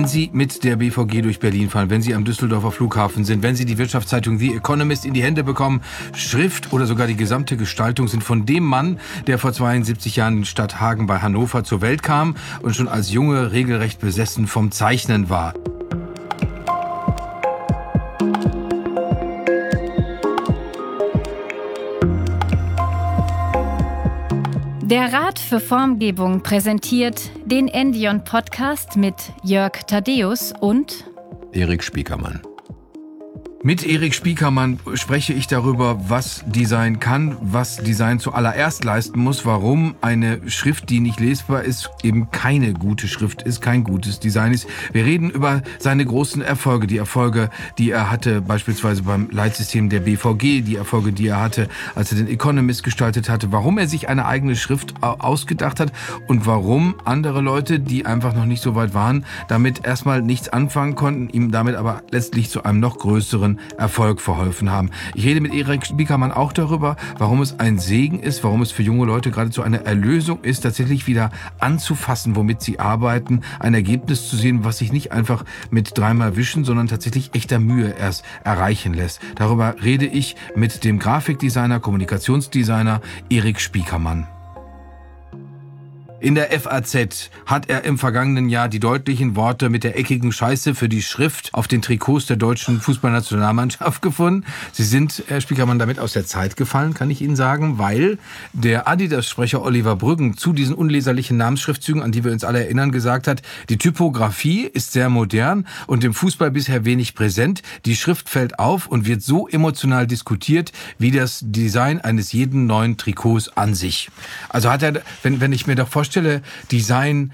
Sie mit der BVG durch Berlin fahren, wenn Sie am Düsseldorfer Flughafen sind, wenn Sie die Wirtschaftszeitung The Economist in die Hände bekommen, Schrift oder sogar die gesamte Gestaltung sind von dem Mann, der vor 72 Jahren in Stadt Hagen bei Hannover zur Welt kam und schon als Junge regelrecht besessen vom Zeichnen war. Der Rat für Formgebung präsentiert den Endion-Podcast mit Jörg Thaddeus und Erik Spiekermann. Mit Erik Spiekermann spreche ich darüber, was Design kann, was Design zuallererst leisten muss, warum eine Schrift, die nicht lesbar ist, eben keine gute Schrift ist, kein gutes Design ist. Wir reden über seine großen Erfolge, die Erfolge, die er hatte, beispielsweise beim Leitsystem der BVG, die Erfolge, die er hatte, als er den Economist gestaltet hatte, warum er sich eine eigene Schrift ausgedacht hat und warum andere Leute, die einfach noch nicht so weit waren, damit erstmal nichts anfangen konnten, ihm damit aber letztlich zu einem noch größeren Erfolg verholfen haben. Ich rede mit Erik Spiekermann auch darüber, warum es ein Segen ist, warum es für junge Leute geradezu eine Erlösung ist, tatsächlich wieder anzufassen, womit sie arbeiten, ein Ergebnis zu sehen, was sich nicht einfach mit dreimal wischen, sondern tatsächlich echter Mühe erst erreichen lässt. Darüber rede ich mit dem Grafikdesigner, Kommunikationsdesigner Erik Spiekermann. In der FAZ hat er im vergangenen Jahr die deutlichen Worte mit der eckigen Scheiße für die Schrift auf den Trikots der deutschen Fußballnationalmannschaft gefunden. Sie sind, Herr Spiekermann, damit aus der Zeit gefallen, kann ich Ihnen sagen, weil der Adidas-Sprecher Oliver Brüggen zu diesen unleserlichen Namensschriftzügen, an die wir uns alle erinnern, gesagt hat, die Typografie ist sehr modern und im Fußball bisher wenig präsent. Die Schrift fällt auf und wird so emotional diskutiert wie das Design eines jeden neuen Trikots an sich. Also hat er, wenn ich mir doch vorstelle, Design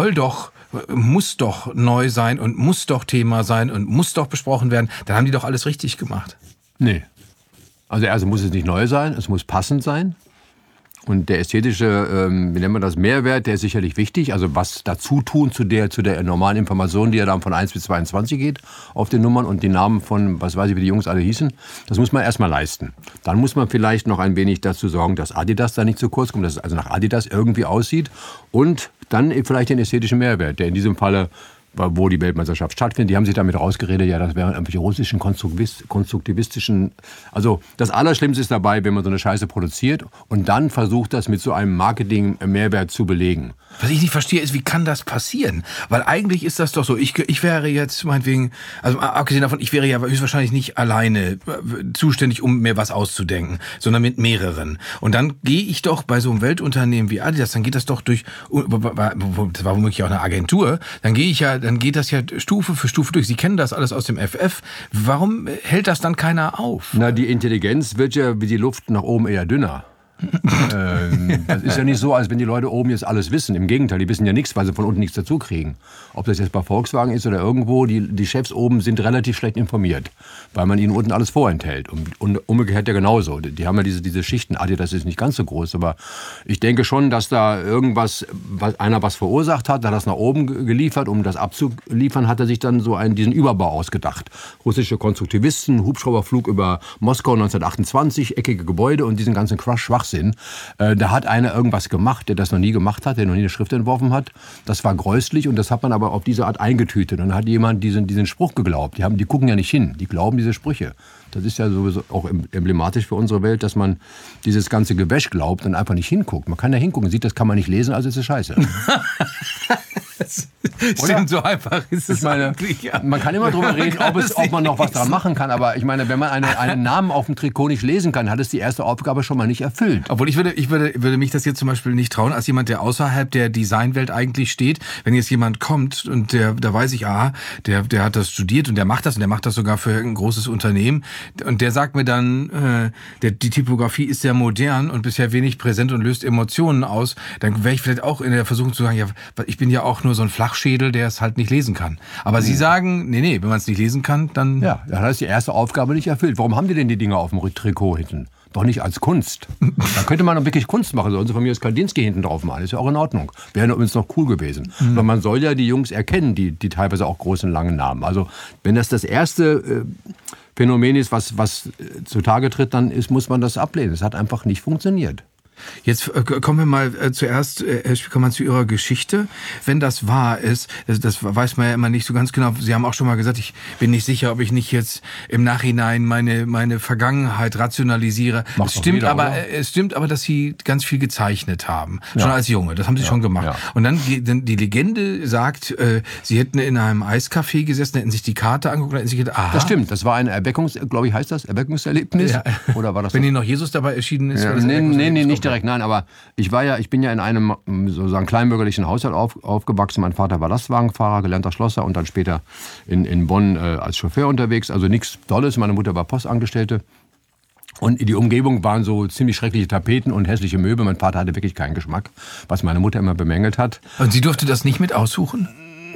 muss doch neu sein und muss doch Thema sein und muss doch besprochen werden, dann haben die doch alles richtig gemacht. Nee. Also muss es nicht neu sein, es muss passend sein. Und der ästhetische, wie nennt man das, Mehrwert, der ist sicherlich wichtig. Also was dazu tun zu der normalen Information, die ja dann von 1 bis 22 geht auf den Nummern und die Namen von, was weiß ich, wie die Jungs alle hießen, das muss man erstmal leisten. Dann muss man vielleicht noch ein wenig dazu sorgen, dass Adidas da nicht zu kurz kommt, dass es also nach Adidas irgendwie aussieht. Und dann vielleicht den ästhetischen Mehrwert, der in diesem Falle, wo die Weltmeisterschaft stattfindet, die haben sich damit rausgeredet, ja, das wären irgendwelche russischen, konstruktivistischen... Also das Allerschlimmste ist dabei, wenn man so eine Scheiße produziert und dann versucht, das mit so einem Marketing-Mehrwert zu belegen. Was ich nicht verstehe, ist, wie kann das passieren? Weil eigentlich ist das doch so, ich wäre jetzt meinetwegen, also abgesehen davon, ich wäre ja höchstwahrscheinlich nicht alleine zuständig, um mir was auszudenken, sondern mit mehreren. Und dann gehe ich doch bei so einem Weltunternehmen wie Adidas, dann geht das doch durch, das war womöglich auch eine Agentur, dann geht das ja Stufe für Stufe durch. Sie kennen das alles aus dem FF. Warum hält das dann keiner auf? Na, die Intelligenz wird ja wie die Luft nach oben eher dünner. Das ist ja nicht so, als wenn die Leute oben jetzt alles wissen. Im Gegenteil, die wissen ja nichts, weil sie von unten nichts dazu kriegen. Ob das jetzt bei Volkswagen ist oder irgendwo, die Chefs oben sind relativ schlecht informiert, weil man ihnen unten alles vorenthält. Und umgekehrt ja genauso. Die haben ja diese Schichten. Adidas ist nicht ganz so groß, aber ich denke schon, dass da irgendwas, einer was verursacht hat, hat das nach oben geliefert. Um das abzuliefern, hat er sich dann so diesen Überbau ausgedacht. Russische Konstruktivisten, Hubschrauberflug über Moskau 1928, eckige Gebäude und diesen ganzen Schwachsinn. Da hat einer irgendwas gemacht, der das noch nie gemacht hat, der noch nie eine Schrift entworfen hat. Das war gräuslich und das hat man aber auf diese Art eingetütet. Und dann hat jemand diesen Spruch geglaubt. Die gucken ja nicht hin, die glauben diese Sprüche. Das ist ja sowieso auch emblematisch für unsere Welt, dass man dieses ganze Gewäsch glaubt und einfach nicht hinguckt. Man kann da hingucken, sieht, das kann man nicht lesen, also ist es scheiße. Stimmt, so einfach ist es eigentlich. Ja. Man kann immer drüber reden, ob man noch was dran machen kann, aber ich meine, wenn man einen Namen auf dem Trikot nicht lesen kann, hat es die erste Aufgabe schon mal nicht erfüllt. Obwohl ich würde mich das jetzt zum Beispiel nicht trauen, als jemand, der außerhalb der Designwelt eigentlich steht, wenn jetzt jemand kommt und da weiß ich, der hat das studiert und der macht das sogar für ein großes Unternehmen und der sagt mir dann, die Typografie ist sehr modern und bisher wenig präsent und löst Emotionen aus, dann wäre ich vielleicht auch in der Versuchung zu sagen, ja, ich bin ja auch nur so ein Flachschädel, der es halt nicht lesen kann. Aber Sie sagen, nee, wenn man es nicht lesen kann, dann... Ja, dann hat es die erste Aufgabe nicht erfüllt. Warum haben die denn die Dinger auf dem Trikot hinten? Doch nicht als Kunst. Da könnte man doch wirklich Kunst machen. Sollen Sie von mir das Kandinsky hinten drauf malen. Ist ja auch in Ordnung. Wäre übrigens noch cool gewesen. Aber man soll ja die Jungs erkennen, die teilweise auch großen, langen Namen. Also wenn das erste Phänomen ist, was zutage tritt, dann muss man das ablehnen. Es hat einfach nicht funktioniert. Jetzt kommen wir mal zuerst, Herr Spiekermann, zu Ihrer Geschichte. Wenn das wahr ist, das weiß man ja immer nicht so ganz genau. Sie haben auch schon mal gesagt, ich bin nicht sicher, ob ich nicht jetzt im Nachhinein meine Vergangenheit rationalisiere. Es stimmt aber, dass Sie ganz viel gezeichnet haben. Schon als Junge, das haben Sie schon gemacht. Ja. Und dann die Legende sagt, Sie hätten in einem Eiscafé gesessen, hätten sich die Karte angeguckt und hätten sich gedacht, aha. Das stimmt, das war ein Erweckungserlebnis. Ja. Oder war das Wenn Ihnen noch Jesus dabei erschienen ist? Ja, nee, nicht direkt, nein, aber ich bin ja in einem sozusagen kleinbürgerlichen Haushalt aufgewachsen. Mein Vater war Lastwagenfahrer, gelernter Schlosser und dann später in Bonn als Chauffeur unterwegs. Also nichts Tolles. Meine Mutter war Postangestellte. Und die Umgebung waren so ziemlich schreckliche Tapeten und hässliche Möbel. Mein Vater hatte wirklich keinen Geschmack, was meine Mutter immer bemängelt hat. Und sie durfte das nicht mit aussuchen?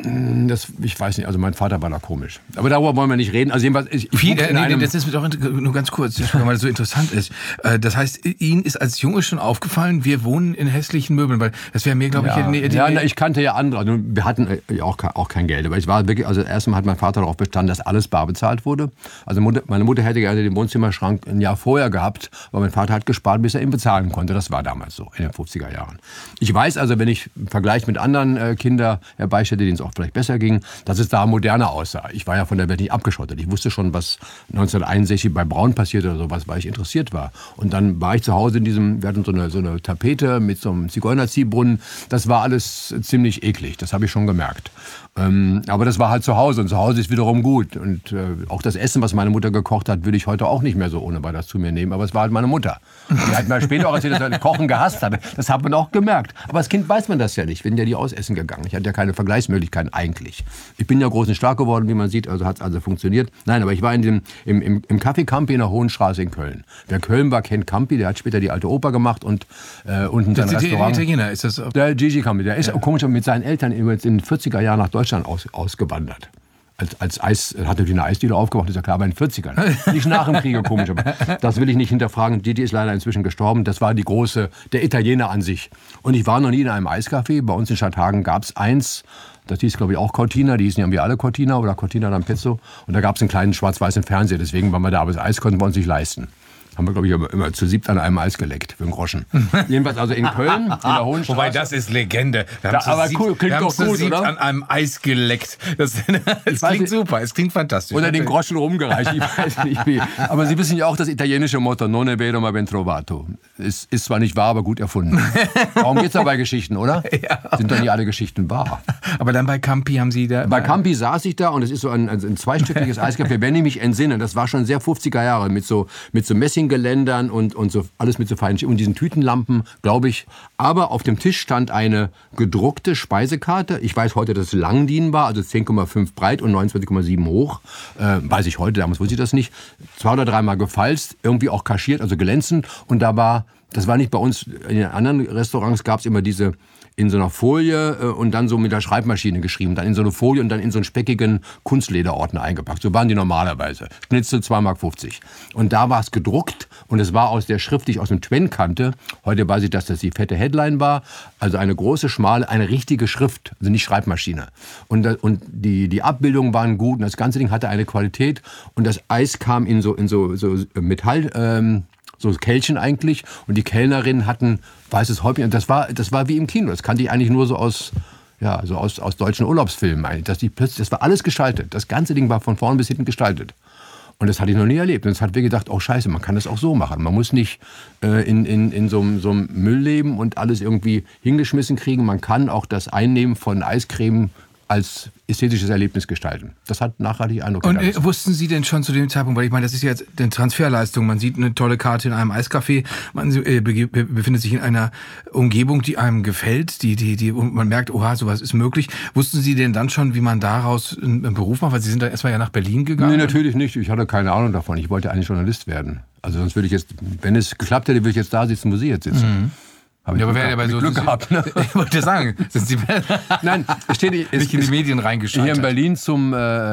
Ich weiß nicht, also mein Vater war da komisch. Aber darüber wollen wir nicht reden. Also jedenfalls, das ist mir doch nur ganz kurz, weil das so interessant ist. Das heißt, Ihnen ist als Junge schon aufgefallen, wir wohnen in hässlichen Möbeln, weil das wäre mir, glaube ich... ich kannte ja andere. Also wir hatten auch kein Geld. Aber ich war wirklich, also erstmal hat mein Vater darauf bestanden, dass alles bar bezahlt wurde. Also meine Mutter hätte gerne den Wohnzimmerschrank ein Jahr vorher gehabt, aber mein Vater hat gespart, bis er ihn bezahlen konnte. Das war damals so, in den 50er Jahren. Ich weiß also, wenn ich Vergleich mit anderen Kindern herbeistätte, denen es auch vielleicht besser ging, dass es da moderner aussah. Ich war ja von der Welt nicht abgeschottet. Ich wusste schon, was 1961 bei Braun passiert oder sowas, weil ich interessiert war. Und dann war ich zu Hause wir hatten so eine Tapete mit so einem Zigeunerziehbrunnen. Das war alles ziemlich eklig. Das habe ich schon gemerkt. Aber das war halt zu Hause und zu Hause ist wiederum gut. Und auch das Essen, was meine Mutter gekocht hat, würde ich heute auch nicht mehr so ohne weiteres zu mir nehmen. Aber es war halt meine Mutter. Die hat mir später auch erzählt, dass er Kochen gehasst hatte. Das hat man auch gemerkt. Aber als Kind weiß man das ja nicht. Ich bin ja nie ausessen gegangen. Ich hatte ja keine Vergleichsmöglichkeiten eigentlich. Ich bin ja groß und stark geworden, wie man sieht, also hat es also funktioniert. Nein, aber ich war im Café Campi in der Hohenstraße in Köln. Wer Köln war, kennt Campi, der hat später die Alte Oper gemacht und unten sein Restaurant. Der Italiener ist das? Der Gigi Campi, der ist komisch mit seinen Eltern in den 40er Jahren nach Deutschland ausgewandert. Als hatte die eine Eisdiele aufgemacht, ist ja klar, aber in den 40ern. Nicht nach dem Krieg, komisch, aber das will ich nicht hinterfragen. Gigi ist leider inzwischen gestorben. Das war der Italiener an sich. Und ich war noch nie in einem Eiscafé. Bei uns in Stadthagen gab es eins, das hieß, glaube ich, auch Cortina. Die hießen ja irgendwie alle Cortina oder Cortina d'Ampezzo. Und da gab es einen kleinen schwarz-weißen Fernseher. Deswegen waren wir da, aber das Eis konnten wir uns nicht leisten. Haben wir, glaube ich, immer zu 7 an einem Eis geleckt, für einen Groschen. Jedenfalls also in Köln, in der Hohenstraße. Wobei, das ist Legende. Aber cool, klingt doch gut, oder? An einem Eis geleckt. Das klingt super, es klingt fantastisch. Oder den Groschen rumgereicht, ich weiß nicht wie. Aber Sie wissen ja auch das italienische Motto, non è vero ma ben trovato. Ist zwar nicht wahr, aber gut erfunden. Darum geht es ja bei Geschichten, oder? Ja. Sind doch nicht alle Geschichten wahr. Aber dann bei Campi haben Sie da... Bei Campi saß ich da und es ist so ein zweistöckiges Eiscafé, wenn ich mich entsinne. Das war schon sehr 50er Jahre mit so Messinggeländern und so alles mit so feinen und diesen Tütenlampen, glaube ich. Aber auf dem Tisch stand eine gedruckte Speisekarte. Ich weiß heute, dass es Langdien war, also 10,5 breit und 29,7 hoch. Weiß ich heute, damals wusste ich das nicht. 2 oder 3 Mal gefalzt, irgendwie auch kaschiert, also glänzend. Und das war nicht bei uns, in den anderen Restaurants gab es immer diese in so einer Folie und dann so mit der Schreibmaschine geschrieben, dann in so eine Folie und dann in so einen speckigen Kunstlederordner eingepackt. So waren die normalerweise. Schnitzel 2,50 Mark. Und da war es gedruckt und es war aus der Schrift, die ich aus dem Twen kannte. Heute weiß ich, dass das die fette Headline war. Also eine große, schmale, eine richtige Schrift, also nicht Schreibmaschine. Und die Abbildungen waren gut und das ganze Ding hatte eine Qualität und das Eis kam in so Metall... so Kelchen eigentlich. Und die Kellnerinnen hatten weißes Häubchen. Und das war wie im Kino. Das kannte ich eigentlich nur so aus deutschen Urlaubsfilmen. Das war alles gestaltet. Das ganze Ding war von vorn bis hinten gestaltet. Und das hatte ich noch nie erlebt. Und das hat mir gedacht, oh Scheiße, man kann das auch so machen. Man muss nicht in so einem Müll leben und alles irgendwie hingeschmissen kriegen. Man kann auch das Einnehmen von Eiscreme als ästhetisches Erlebnis gestalten. Das hat nachhaltig Eindruck. Und wussten Sie denn schon zu dem Zeitpunkt, weil ich meine, das ist jetzt eine Transferleistung, man sieht eine tolle Karte in einem Eiscafé, man befindet sich in einer Umgebung, die einem gefällt, und man merkt, oha, sowas ist möglich. Wussten Sie denn dann schon, wie man daraus einen Beruf macht? Weil Sie sind dann erstmal ja nach Berlin gegangen. Nee, natürlich nicht. Ich hatte keine Ahnung davon. Ich wollte eigentlich Journalist werden. Also sonst würde ich jetzt, wenn es geklappt hätte, würde ich jetzt da sitzen, wo Sie jetzt sitzen. Mhm. Ja, aber wäre ja bei so Glück gehabt. Ne? Ich wollte sagen, sind Sie Nein, steht nicht in die Medien reingeschaut. Hier in Berlin zum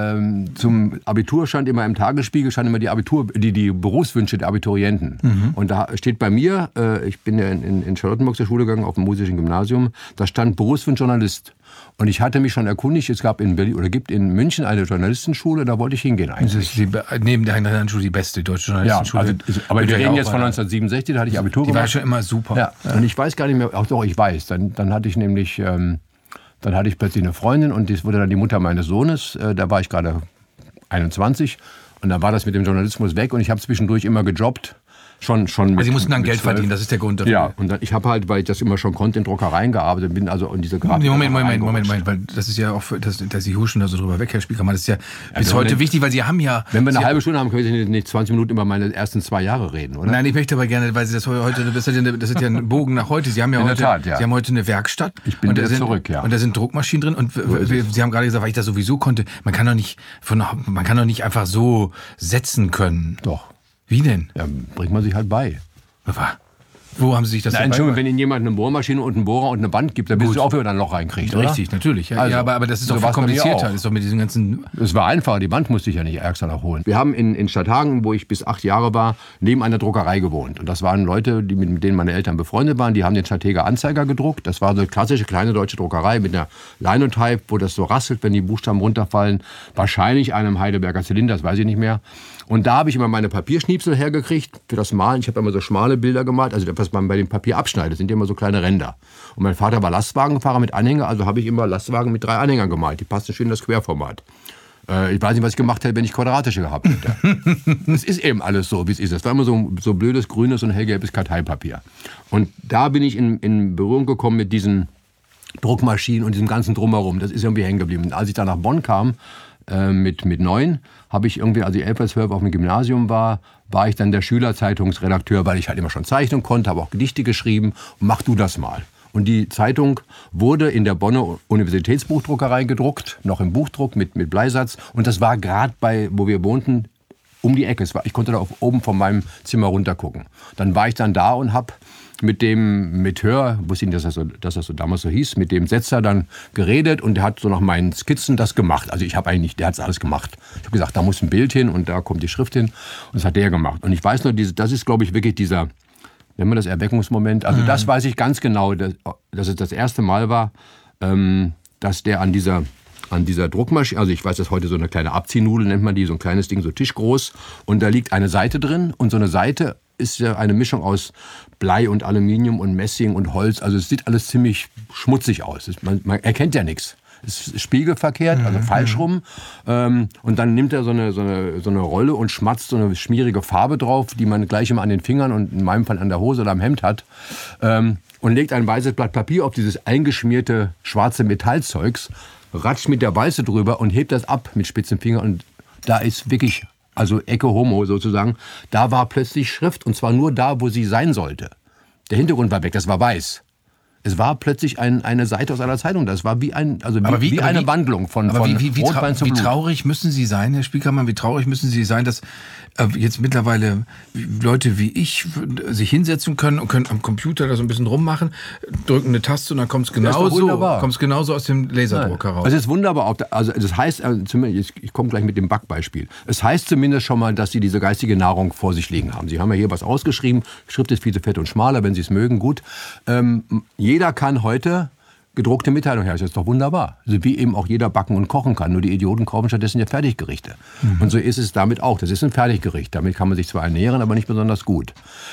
Abitur stand immer im Tagesspiegel die Berufswünsche der Abiturienten. Mhm. Und da steht bei mir, ich bin ja in Charlottenburg zur Schule gegangen, auf dem musischen Gymnasium, da stand Berufswunsch Journalist. Und ich hatte mich schon erkundigt, es gab in Berlin oder gibt in München eine Journalistenschule, da wollte ich hingehen eigentlich. Das ist neben der Heinrich-Heine-Schule die beste deutsche Journalistenschule. Ja, also, aber wir reden jetzt von 1967, da hatte ich Abitur gemacht. Die war schon immer super. Ja. Und ich weiß gar nicht mehr, auch doch, ich weiß, dann hatte ich nämlich, dann hatte ich plötzlich eine Freundin und das wurde dann die Mutter meines Sohnes, da war ich gerade 21 und dann war das mit dem Journalismus weg und ich habe zwischendurch immer gejobbt. Schon also Sie mussten dann Geld verdienen, das ist der Grund dafür. Ja, und dann, ich habe halt, weil ich das immer schon konnte, in Druckereien gearbeitet bin, also in diese Grafik. Moment, weil das ist ja auch, dass Sie huschen da so drüber weg, Herr Spiekermann, das ist ja bis heute wichtig, weil Sie haben ja... Wenn wir eine halbe Stunde haben, können wir nicht 20 Minuten über meine ersten 2 Jahre reden, oder? Nein, ich möchte aber gerne, weil Sie das heute, das ist ja ein Bogen nach heute. Sie haben ja in heute, der Tat, ja. Sie haben heute eine Werkstatt. Ich bin wieder zurück, ja. Und da sind Druckmaschinen drin und Sie haben gerade gesagt, weil ich das sowieso konnte, man kann doch nicht einfach so setzen können. Doch. Wie denn? Ja, bringt man sich halt bei. Wo haben Sie sich das denn Entschuldigung, wenn Ihnen jemand eine Bohrmaschine und einen Bohrer und eine Band gibt, dann willst du auch, wenn man ein Loch reinkriegt, oder? Richtig, natürlich. Ja, also, aber das ist doch viel komplizierter. Das ist doch mit diesen ganzen... Es war einfacher, die Band musste ich ja nicht extra noch holen. Wir haben in Stadthagen, wo ich bis 8 Jahre war, neben einer Druckerei gewohnt. Und das waren Leute, mit denen meine Eltern befreundet waren, die haben den Stadthager Anzeiger gedruckt. Das war so eine klassische kleine deutsche Druckerei mit einer Linotype, wo das so rasselt, wenn die Buchstaben runterfallen. Wahrscheinlich einem Heidelberger Zylinder, das weiß ich nicht mehr. Und da habe ich immer meine Papierschniepsel hergekriegt für das Malen. Ich habe immer so schmale Bilder gemalt, also was man bei dem Papier abschneidet, sind ja immer so kleine Ränder. Und mein Vater war Lastwagenfahrer mit Anhänger, also habe ich immer Lastwagen mit 3 Anhängern gemalt. Die passen schön in das Querformat. Ich weiß nicht, was ich gemacht hätte, wenn ich quadratische gehabt hätte. Es ist eben alles so, wie es ist. Das war immer so blödes, grünes und hellgelbes Karteipapier. Und da bin ich in Berührung gekommen mit diesen Druckmaschinen und diesem ganzen Drumherum. Das ist irgendwie hängen geblieben. Und als ich dann nach Bonn kam, mit 9, habe ich irgendwie, als ich 11 oder 12 auf dem Gymnasium war ich dann der Schülerzeitungsredakteur, weil ich halt immer schon Zeichnung konnte, habe auch Gedichte geschrieben und mach du das mal. Und die Zeitung wurde in der Bonner Universitätsbuchdruckerei gedruckt, noch im Buchdruck mit Bleisatz. Und das war gerade wo wir wohnten, um die Ecke. Ich konnte da oben von meinem Zimmer runter gucken. Dann war ich dann da und habe mit dem Metheur, wusste ich nicht, dass das so damals so hieß, mit dem Setzer dann geredet und der hat so nach meinen Skizzen das gemacht. Also ich habe eigentlich, der hat es alles gemacht. Ich habe gesagt, da muss ein Bild hin und da kommt die Schrift hin und das hat der gemacht. Und ich weiß nur, das ist, glaube ich, wirklich dieser, nennen wir das Erweckungsmoment, also das weiß ich ganz genau, dass es das erste Mal war, dass der an dieser Druckmaschine, also ich weiß, dass heute so eine kleine Abziehnudel, nennt man die, so ein kleines Ding, so tischgroß und da liegt eine Seite drin und so eine Seite ist ja eine Mischung aus Blei und Aluminium und Messing und Holz. Also es sieht alles ziemlich schmutzig aus. Man erkennt ja nichts. Es ist spiegelverkehrt, also falsch rum. Und dann nimmt er so eine Rolle und schmatzt so eine schmierige Farbe drauf, die man gleich immer an den Fingern und in meinem Fall an der Hose oder am Hemd hat. Und legt ein weißes Blatt Papier auf dieses eingeschmierte schwarze Metallzeugs, ratscht mit der Walze drüber und hebt das ab mit spitzen Fingern. Und da ist wirklich... Also Ecce Homo sozusagen, da war plötzlich Schrift und zwar nur da, wo sie sein sollte. Der Hintergrund war weg, das war weiß. Es war plötzlich eine Seite aus einer Zeitung. Das war wie eine Wandlung von Rotwein zu Blut. Wie traurig müssen Sie sein, Herr Spiekermann, wie traurig müssen Sie sein, dass jetzt mittlerweile Leute wie ich sich hinsetzen können und können am Computer da so ein bisschen rummachen, drücken eine Taste und dann kommt es genauso aus dem Laserdrucker raus. Es ist wunderbar. Also das heißt, ich komme gleich mit dem Backbeispiel. Es heißt zumindest schon mal, dass Sie diese geistige Nahrung vor sich liegen haben. Sie haben ja hier was ausgeschrieben. Schrift ist viel zu fett und schmaler, wenn Sie es mögen, gut. Jeder kann heute gedruckte Mitteilung herstellen. Das ist doch wunderbar. Also wie eben auch jeder backen und kochen kann. Nur die Idioten kaufen stattdessen ja Fertiggerichte. Und so ist es damit auch. Das ist ein Fertiggericht. Damit kann man sich zwar ernähren, aber nicht besonders gut.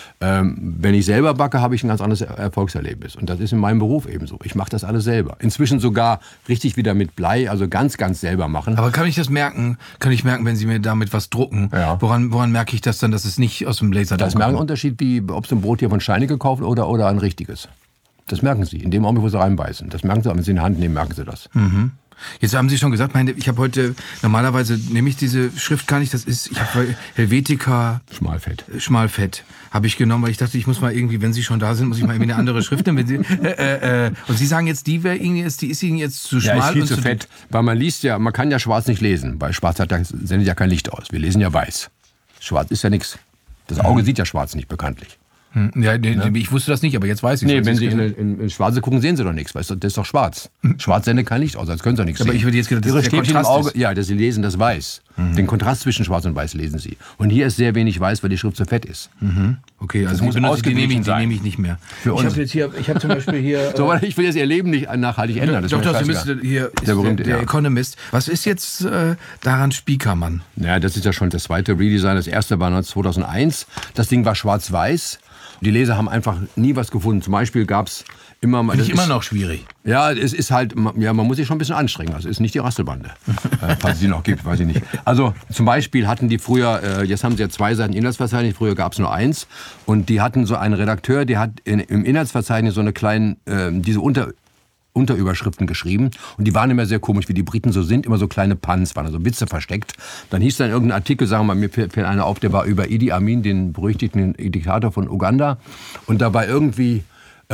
Wenn ich selber backe, habe ich ein ganz anderes Erfolgserlebnis. Und das ist in meinem Beruf ebenso. Ich mache das alles selber. Inzwischen sogar richtig wieder mit Blei, also ganz, ganz selber machen. Aber kann ich das merken? Kann ich merken, wenn Sie mir damit was drucken? Ja. Woran merke ich das dann, dass es nicht aus dem Laserdrucker kommt? Das merkt einen Unterschied, wie ob Sie ein Brot hier von Scheine gekauft oder ein richtiges. Das merken Sie, in dem Augenblick, wo Sie reinbeißen. Das merken Sie, wenn Sie in die Hand nehmen, merken Sie das. Mhm. Jetzt haben Sie schon gesagt, ich habe heute, normalerweise nehme ich diese Schrift gar nicht, ich habe Helvetica Schmalfett habe ich genommen, weil ich dachte, ich muss mal irgendwie, wenn Sie schon da sind, muss ich mal irgendwie eine andere Schrift nehmen. Und Sie sagen jetzt, die ist Ihnen jetzt zu schmal. Ja, ist viel zu fett, weil man kann ja schwarz nicht lesen, weil schwarz sendet ja kein Licht aus. Wir lesen ja weiß. Schwarz ist ja nichts. Das Auge sieht ja schwarz nicht, bekanntlich. Ja, ich wusste das nicht, aber jetzt weiß ich es. Nee, wenn Sie in Schwarze gucken, sehen Sie doch nichts. Weißt du, das ist doch schwarz. Schwarz sendet kein Licht aus, als können Sie nichts sehen. Aber ich würde jetzt gedacht, das ist der Kontrast im Auge, ja, dass Sie lesen das weiß. Den Kontrast zwischen Schwarz und Weiß lesen Sie. Und hier ist sehr wenig Weiß, weil die Schrift zu fett ist. Okay, also muss ausgeglichen sein. Die nehme ich nicht mehr. Für uns. Ich habe zum Beispiel hier... So, ich will jetzt Ihr Leben nicht nachhaltig ändern. Doch, Sie müssen hier der Economist. Was ist jetzt daran Spiekermann? Ja, das ist ja schon das zweite Redesign. Das erste war 2001. Das Ding war schwarz-weiß. Die Leser haben einfach nie was gefunden. Zum Beispiel gab es immer mal... Finde ich immer noch schwierig. Ja, es ist halt, ja, man muss sich schon ein bisschen anstrengen. Also es ist nicht die Rasselbande, falls es die noch gibt, weiß ich nicht. Also zum Beispiel hatten die früher, jetzt haben sie ja 2 Seiten Inhaltsverzeichnis, früher gab es nur 1. Und die hatten so einen Redakteur, der hat im Inhaltsverzeichnis so eine kleine, diese Unterüberschriften geschrieben. Und die waren immer sehr komisch, wie die Briten so sind, immer so kleine Puns, waren also Witze versteckt. Dann hieß dann irgendein Artikel, sagen wir mal, mir fällt einer auf, der war über Idi Amin, den berüchtigten Diktator von Uganda. Und da war irgendwie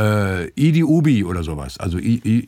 Idi Ubi oder sowas. Also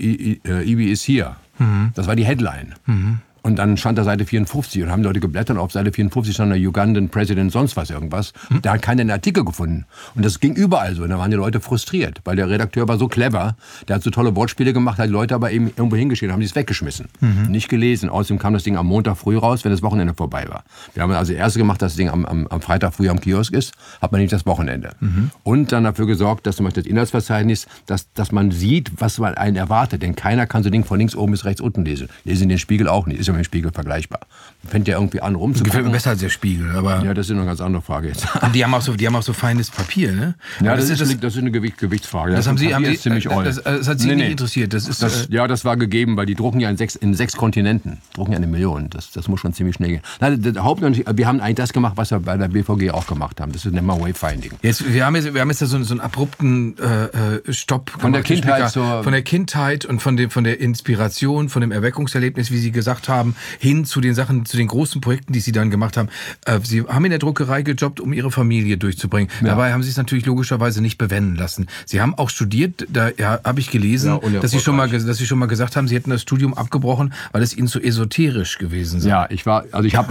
Ibi ist hier. Das war die Headline. Und dann stand da Seite 54 und haben Leute geblättert und auf Seite 54 stand der Ugandan President sonst was irgendwas. Da hat keiner einen Artikel gefunden. Und das ging überall so. Und da waren die Leute frustriert, weil der Redakteur war so clever, der hat so tolle Wortspiele gemacht, hat die Leute aber eben irgendwo hingeschickt, haben sie es weggeschmissen. Nicht gelesen. Außerdem kam das Ding am Montag früh raus, wenn das Wochenende vorbei war. Wir haben also erst gemacht, dass das Ding am Freitag früh am Kiosk ist, hat man nicht das Wochenende. Und dann dafür gesorgt, dass zum Beispiel das Inhaltsverzeichnis, dass man sieht, was man einen erwartet. Denn keiner kann so ein Ding von links oben bis rechts unten lesen. Lesen den Spiegel auch nicht. Ist ja mit dem Spiegel vergleichbar. Fängt ja irgendwie an rumzugucken. Gefällt mir besser als der Spiegel, aber... Ja, das ist eine ganz andere Frage jetzt. Und die haben auch so feines Papier, ne? Ja, das ist eine Gewichtsfrage. Das haben Sie ziemlich das hat Sie nicht interessiert. Das war gegeben, weil die drucken ja in 6 Kontinenten. Drucken ja 1 Million. Das muss schon ziemlich schnell gehen. Nein, wir haben eigentlich das gemacht, was wir bei der BVG auch gemacht haben. Das nennt man Wayfinding. Wir haben jetzt da so einen abrupten Stopp von der Kindheit von der Kindheit und von der Inspiration, von dem Erweckungserlebnis, wie Sie gesagt haben, hin zu den Sachen, zu den großen Projekten, die Sie dann gemacht haben. Sie haben in der Druckerei gejobbt, um Ihre Familie durchzubringen. Ja. Dabei haben Sie es natürlich logischerweise nicht bewenden lassen. Sie haben auch studiert, da habe ich gelesen, dass Sie schon mal gesagt haben, Sie hätten das Studium abgebrochen, weil es Ihnen zu esoterisch gewesen sei. Ja, ich habe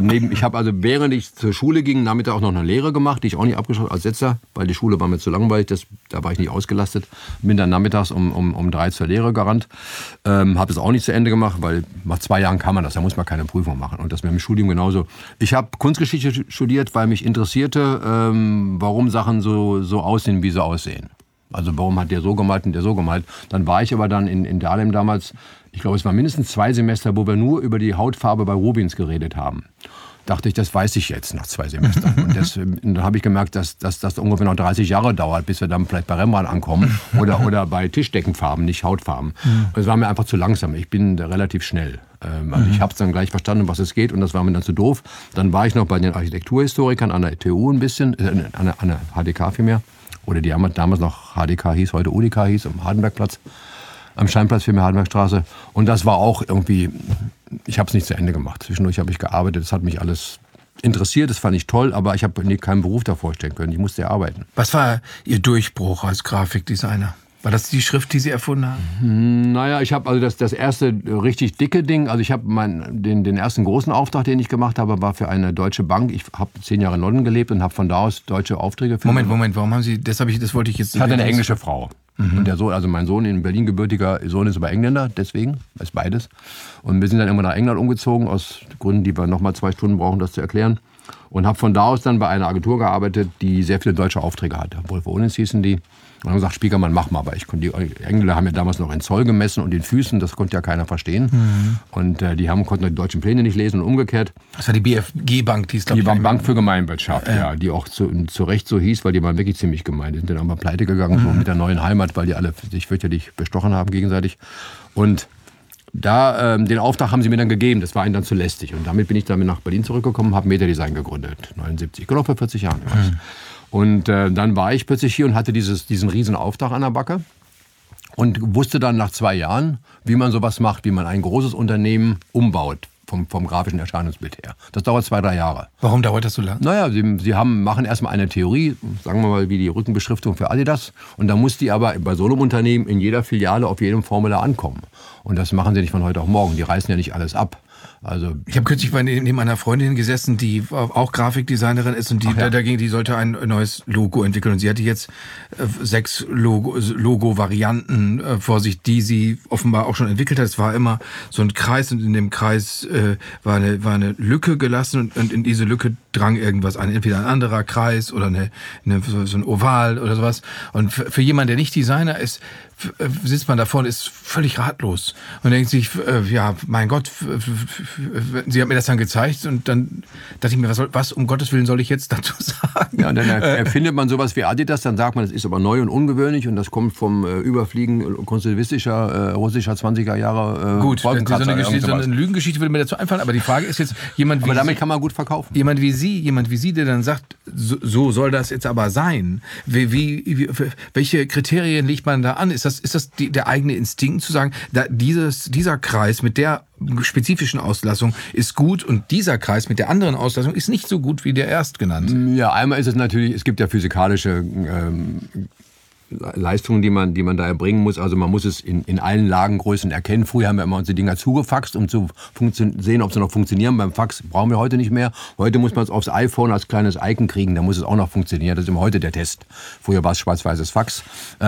während ich zur Schule ging, damit auch noch eine Lehre gemacht, die ich auch nicht abgeschlossen als Setzer, weil die Schule war mir zu langweilig, da war ich nicht ausgelastet. Bin dann nachmittags um 3 zur Lehre gerannt. Habe es auch nicht zu Ende gemacht, weil nach 2 Jahren kann man das, da muss man keine Prüfung machen. Und das mit dem Studium genauso. Ich habe Kunstgeschichte studiert, weil mich interessierte, warum Sachen so aussehen, wie sie aussehen. Also warum hat der so gemalt und der so gemalt. Dann war ich aber dann in Dahlem damals, ich glaube es war mindestens 2 Semester, wo wir nur über die Hautfarbe bei Rubens geredet haben. Dachte ich, das weiß ich jetzt nach 2 Semestern. Und dann habe ich gemerkt, dass das ungefähr noch 30 Jahre dauert, bis wir dann vielleicht bei Rembrandt ankommen oder bei Tischdeckenfarben, nicht Hautfarben. Und das war mir einfach zu langsam. Ich bin relativ schnell. Also ich habe es dann gleich verstanden, was es geht, und das war mir dann zu doof. Dann war ich noch bei den Architekturhistorikern an der TU ein bisschen, an der HDK vielmehr. Oder die haben damals noch HDK hieß, heute UDK hieß, am Hardenbergplatz. Am Steinplatz für Hardenbergstraße. Und das war auch irgendwie, ich habe es nicht zu Ende gemacht. Zwischendurch habe ich gearbeitet, das hat mich alles interessiert, das fand ich toll, aber ich habe keinen Beruf da vorstellen können. Ich musste ja arbeiten. Was war Ihr Durchbruch als Grafikdesigner? War das die Schrift, die Sie erfunden haben? Naja, ich habe also das erste richtig dicke Ding, also ich habe den ersten großen Auftrag, den ich gemacht habe, war für eine deutsche Bank. Ich habe 10 Jahre in London gelebt und habe von da aus deutsche Aufträge für... Moment, warum haben Sie, das wollte ich jetzt... Ich hatte eine englische Frau. Und der Sohn, also mein Sohn, in Berlin gebürtiger Sohn, ist aber Engländer, deswegen, ist beides. Und wir sind dann immer nach England umgezogen, aus Gründen, die wir nochmal 2 Stunden brauchen, das zu erklären. Und habe von da aus dann bei einer Agentur gearbeitet, die sehr viele deutsche Aufträge hatte. Wolf Ohlens hießen die. Und haben gesagt, Spiekermann, mach mal. Aber die Engländer haben ja damals noch in Zoll gemessen und in Füßen, das konnte ja keiner verstehen. Und konnten die deutschen Pläne nicht lesen und umgekehrt. Das war die BFG-Bank, die ist, glaube ich... Die Bank für Gemeinwirtschaft, ja, die auch zu Recht so hieß, weil die waren wirklich ziemlich gemein. Die sind dann auch mal pleite gegangen, so mit der neuen Heimat, weil die alle sich fürchterlich bestochen haben gegenseitig. Und den Auftrag haben sie mir dann gegeben, das war ihnen dann zu lästig. Und damit bin ich dann nach Berlin zurückgekommen, habe Metadesign gegründet, 79, genau vor 40 Jahren. Und dann war ich plötzlich hier und hatte diesen riesen Auftrag an der Backe und wusste dann nach 2 Jahren, wie man sowas macht, wie man ein großes Unternehmen umbaut. Vom grafischen Erscheinungsbild her. Das dauert 2-3 Jahre. Warum dauert das so lange? Naja, sie machen erstmal eine Theorie, sagen wir mal wie die Rückenbeschriftung für Adidas. Und dann muss die aber bei so einem Unternehmen in jeder Filiale auf jedem Formular ankommen. Und das machen sie nicht von heute auf morgen. Die reißen ja nicht alles ab. Also ich habe kürzlich neben einer Freundin gesessen, die auch Grafikdesignerin ist und die sollte ein neues Logo entwickeln. Und sie hatte jetzt 6 Logo-Varianten vor sich, die sie offenbar auch schon entwickelt hat. Es war immer so ein Kreis und in dem Kreis war eine Lücke gelassen und in diese Lücke drang irgendwas ein. Entweder ein anderer Kreis oder so ein Oval oder sowas. Und für jemanden, der nicht Designer ist, sitzt man davor und ist völlig ratlos und denkt sich, ja, mein Gott, sie hat mir das dann gezeigt und dann dachte ich mir, was um Gottes Willen soll ich jetzt dazu sagen? Ja, und dann erfindet man sowas wie Adidas, dann sagt man, das ist aber neu und ungewöhnlich und das kommt vom Überfliegen konstruktivistischer, russischer 20er Jahre. Gut, so eine Lügengeschichte würde mir dazu einfallen, aber die Frage ist jetzt, aber damit kann man gut verkaufen. Jemand wie Sie, der dann sagt, so soll das jetzt aber sein. Welche Kriterien legt man da an? Ist das der eigene Instinkt zu sagen, dieser Kreis mit der spezifischen Auslassung ist gut und dieser Kreis mit der anderen Auslassung ist nicht so gut wie der erstgenannte? Ja, einmal ist es natürlich, es gibt ja physikalische Leistungen, die man da erbringen muss. Also man muss es in allen Lagengrößen erkennen. Früher haben wir immer unsere Dinger zugefaxt, um zu sehen, ob sie noch funktionieren. Beim Fax brauchen wir heute nicht mehr. Heute muss man es aufs iPhone als kleines Icon kriegen. Da muss es auch noch funktionieren. Das ist immer heute der Test. Früher war es schwarz-weißes Fax.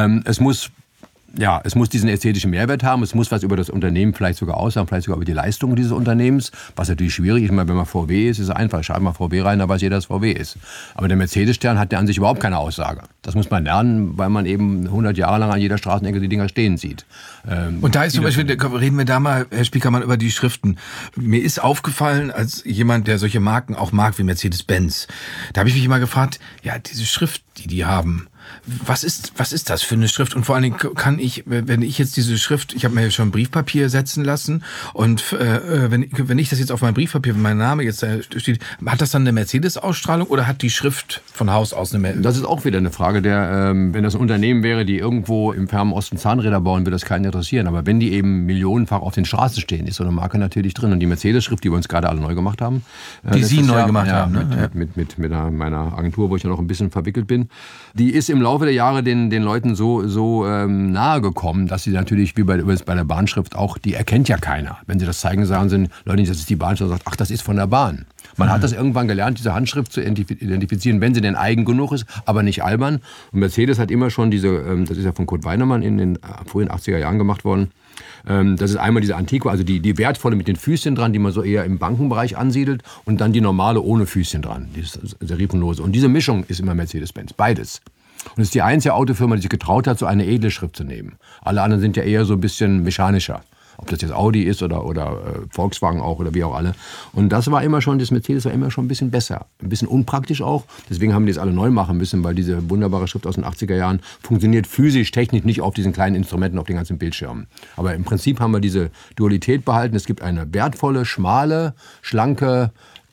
Es muss diesen ästhetischen Mehrwert haben, es muss was über das Unternehmen vielleicht sogar aussagen, vielleicht sogar über die Leistung dieses Unternehmens, was natürlich schwierig ist. Wenn man VW ist es einfach, schreibt mal VW rein, da weiß jeder, dass VW ist. Aber der Mercedes-Stern hat ja an sich überhaupt keine Aussage. Das muss man lernen, weil man eben 100 Jahre lang an jeder Straßenecke die Dinger stehen sieht. Und da ist zum Beispiel, reden wir da mal, Herr Spiekermann, über die Schriften. Mir ist aufgefallen, als jemand, der solche Marken auch mag, wie Mercedes-Benz, da habe ich mich immer gefragt, ja, diese Schrift, die haben, was ist das für eine Schrift? Und vor allen Dingen kann ich, wenn ich jetzt diese Schrift, ich habe mir schon Briefpapier setzen lassen und wenn ich das jetzt auf mein Briefpapier, wenn mein Name jetzt da steht, hat das dann eine Mercedes-Ausstrahlung oder hat die Schrift von Haus aus eine Mercedes? Das ist auch wieder eine Frage, wenn das ein Unternehmen wäre, die irgendwo im fernen Osten Zahnräder bauen, würde das keinen interessieren. Aber wenn die eben millionenfach auf den Straßen stehen, ist so eine Marke natürlich drin. Und die Mercedes-Schrift, die wir uns gerade alle neu gemacht haben. Die Sie neu gemacht haben, ne? Mit meiner Agentur, wo ich ja noch ein bisschen verwickelt bin. Die ist im Laufe der Jahre den Leuten so nahe gekommen, dass sie natürlich, wie bei der Bahnschrift auch, die erkennt ja keiner. Wenn sie das zeigen, sagen sie, Leute, das ist die Bahnschrift, sagt, ach, das ist von der Bahn. Man hat das irgendwann gelernt, diese Handschrift zu identifizieren, wenn sie denn eigen genug ist, aber nicht albern. Und Mercedes hat immer schon das ist ja von Kurt Weinermann in den frühen 80er Jahren gemacht worden. Das ist einmal diese Antike, also die wertvolle mit den Füßchen dran, die man so eher im Bankenbereich ansiedelt, und dann die normale ohne Füßchen dran, die serifenlose. Und diese Mischung ist immer Mercedes-Benz, beides. Und es ist die einzige Autofirma, die sich getraut hat, so eine edle Schrift zu nehmen. Alle anderen sind ja eher so ein bisschen mechanischer. Ob das jetzt Audi ist oder Volkswagen auch oder wie auch alle. Und das Mercedes war immer schon ein bisschen besser. Ein bisschen unpraktisch auch. Deswegen haben die es alle neu machen müssen, weil diese wunderbare Schrift aus den 80er Jahren funktioniert physisch, technisch nicht auf diesen kleinen Instrumenten, auf den ganzen Bildschirmen. Aber im Prinzip haben wir diese Dualität behalten. Es gibt eine wertvolle, schmale, schlanke,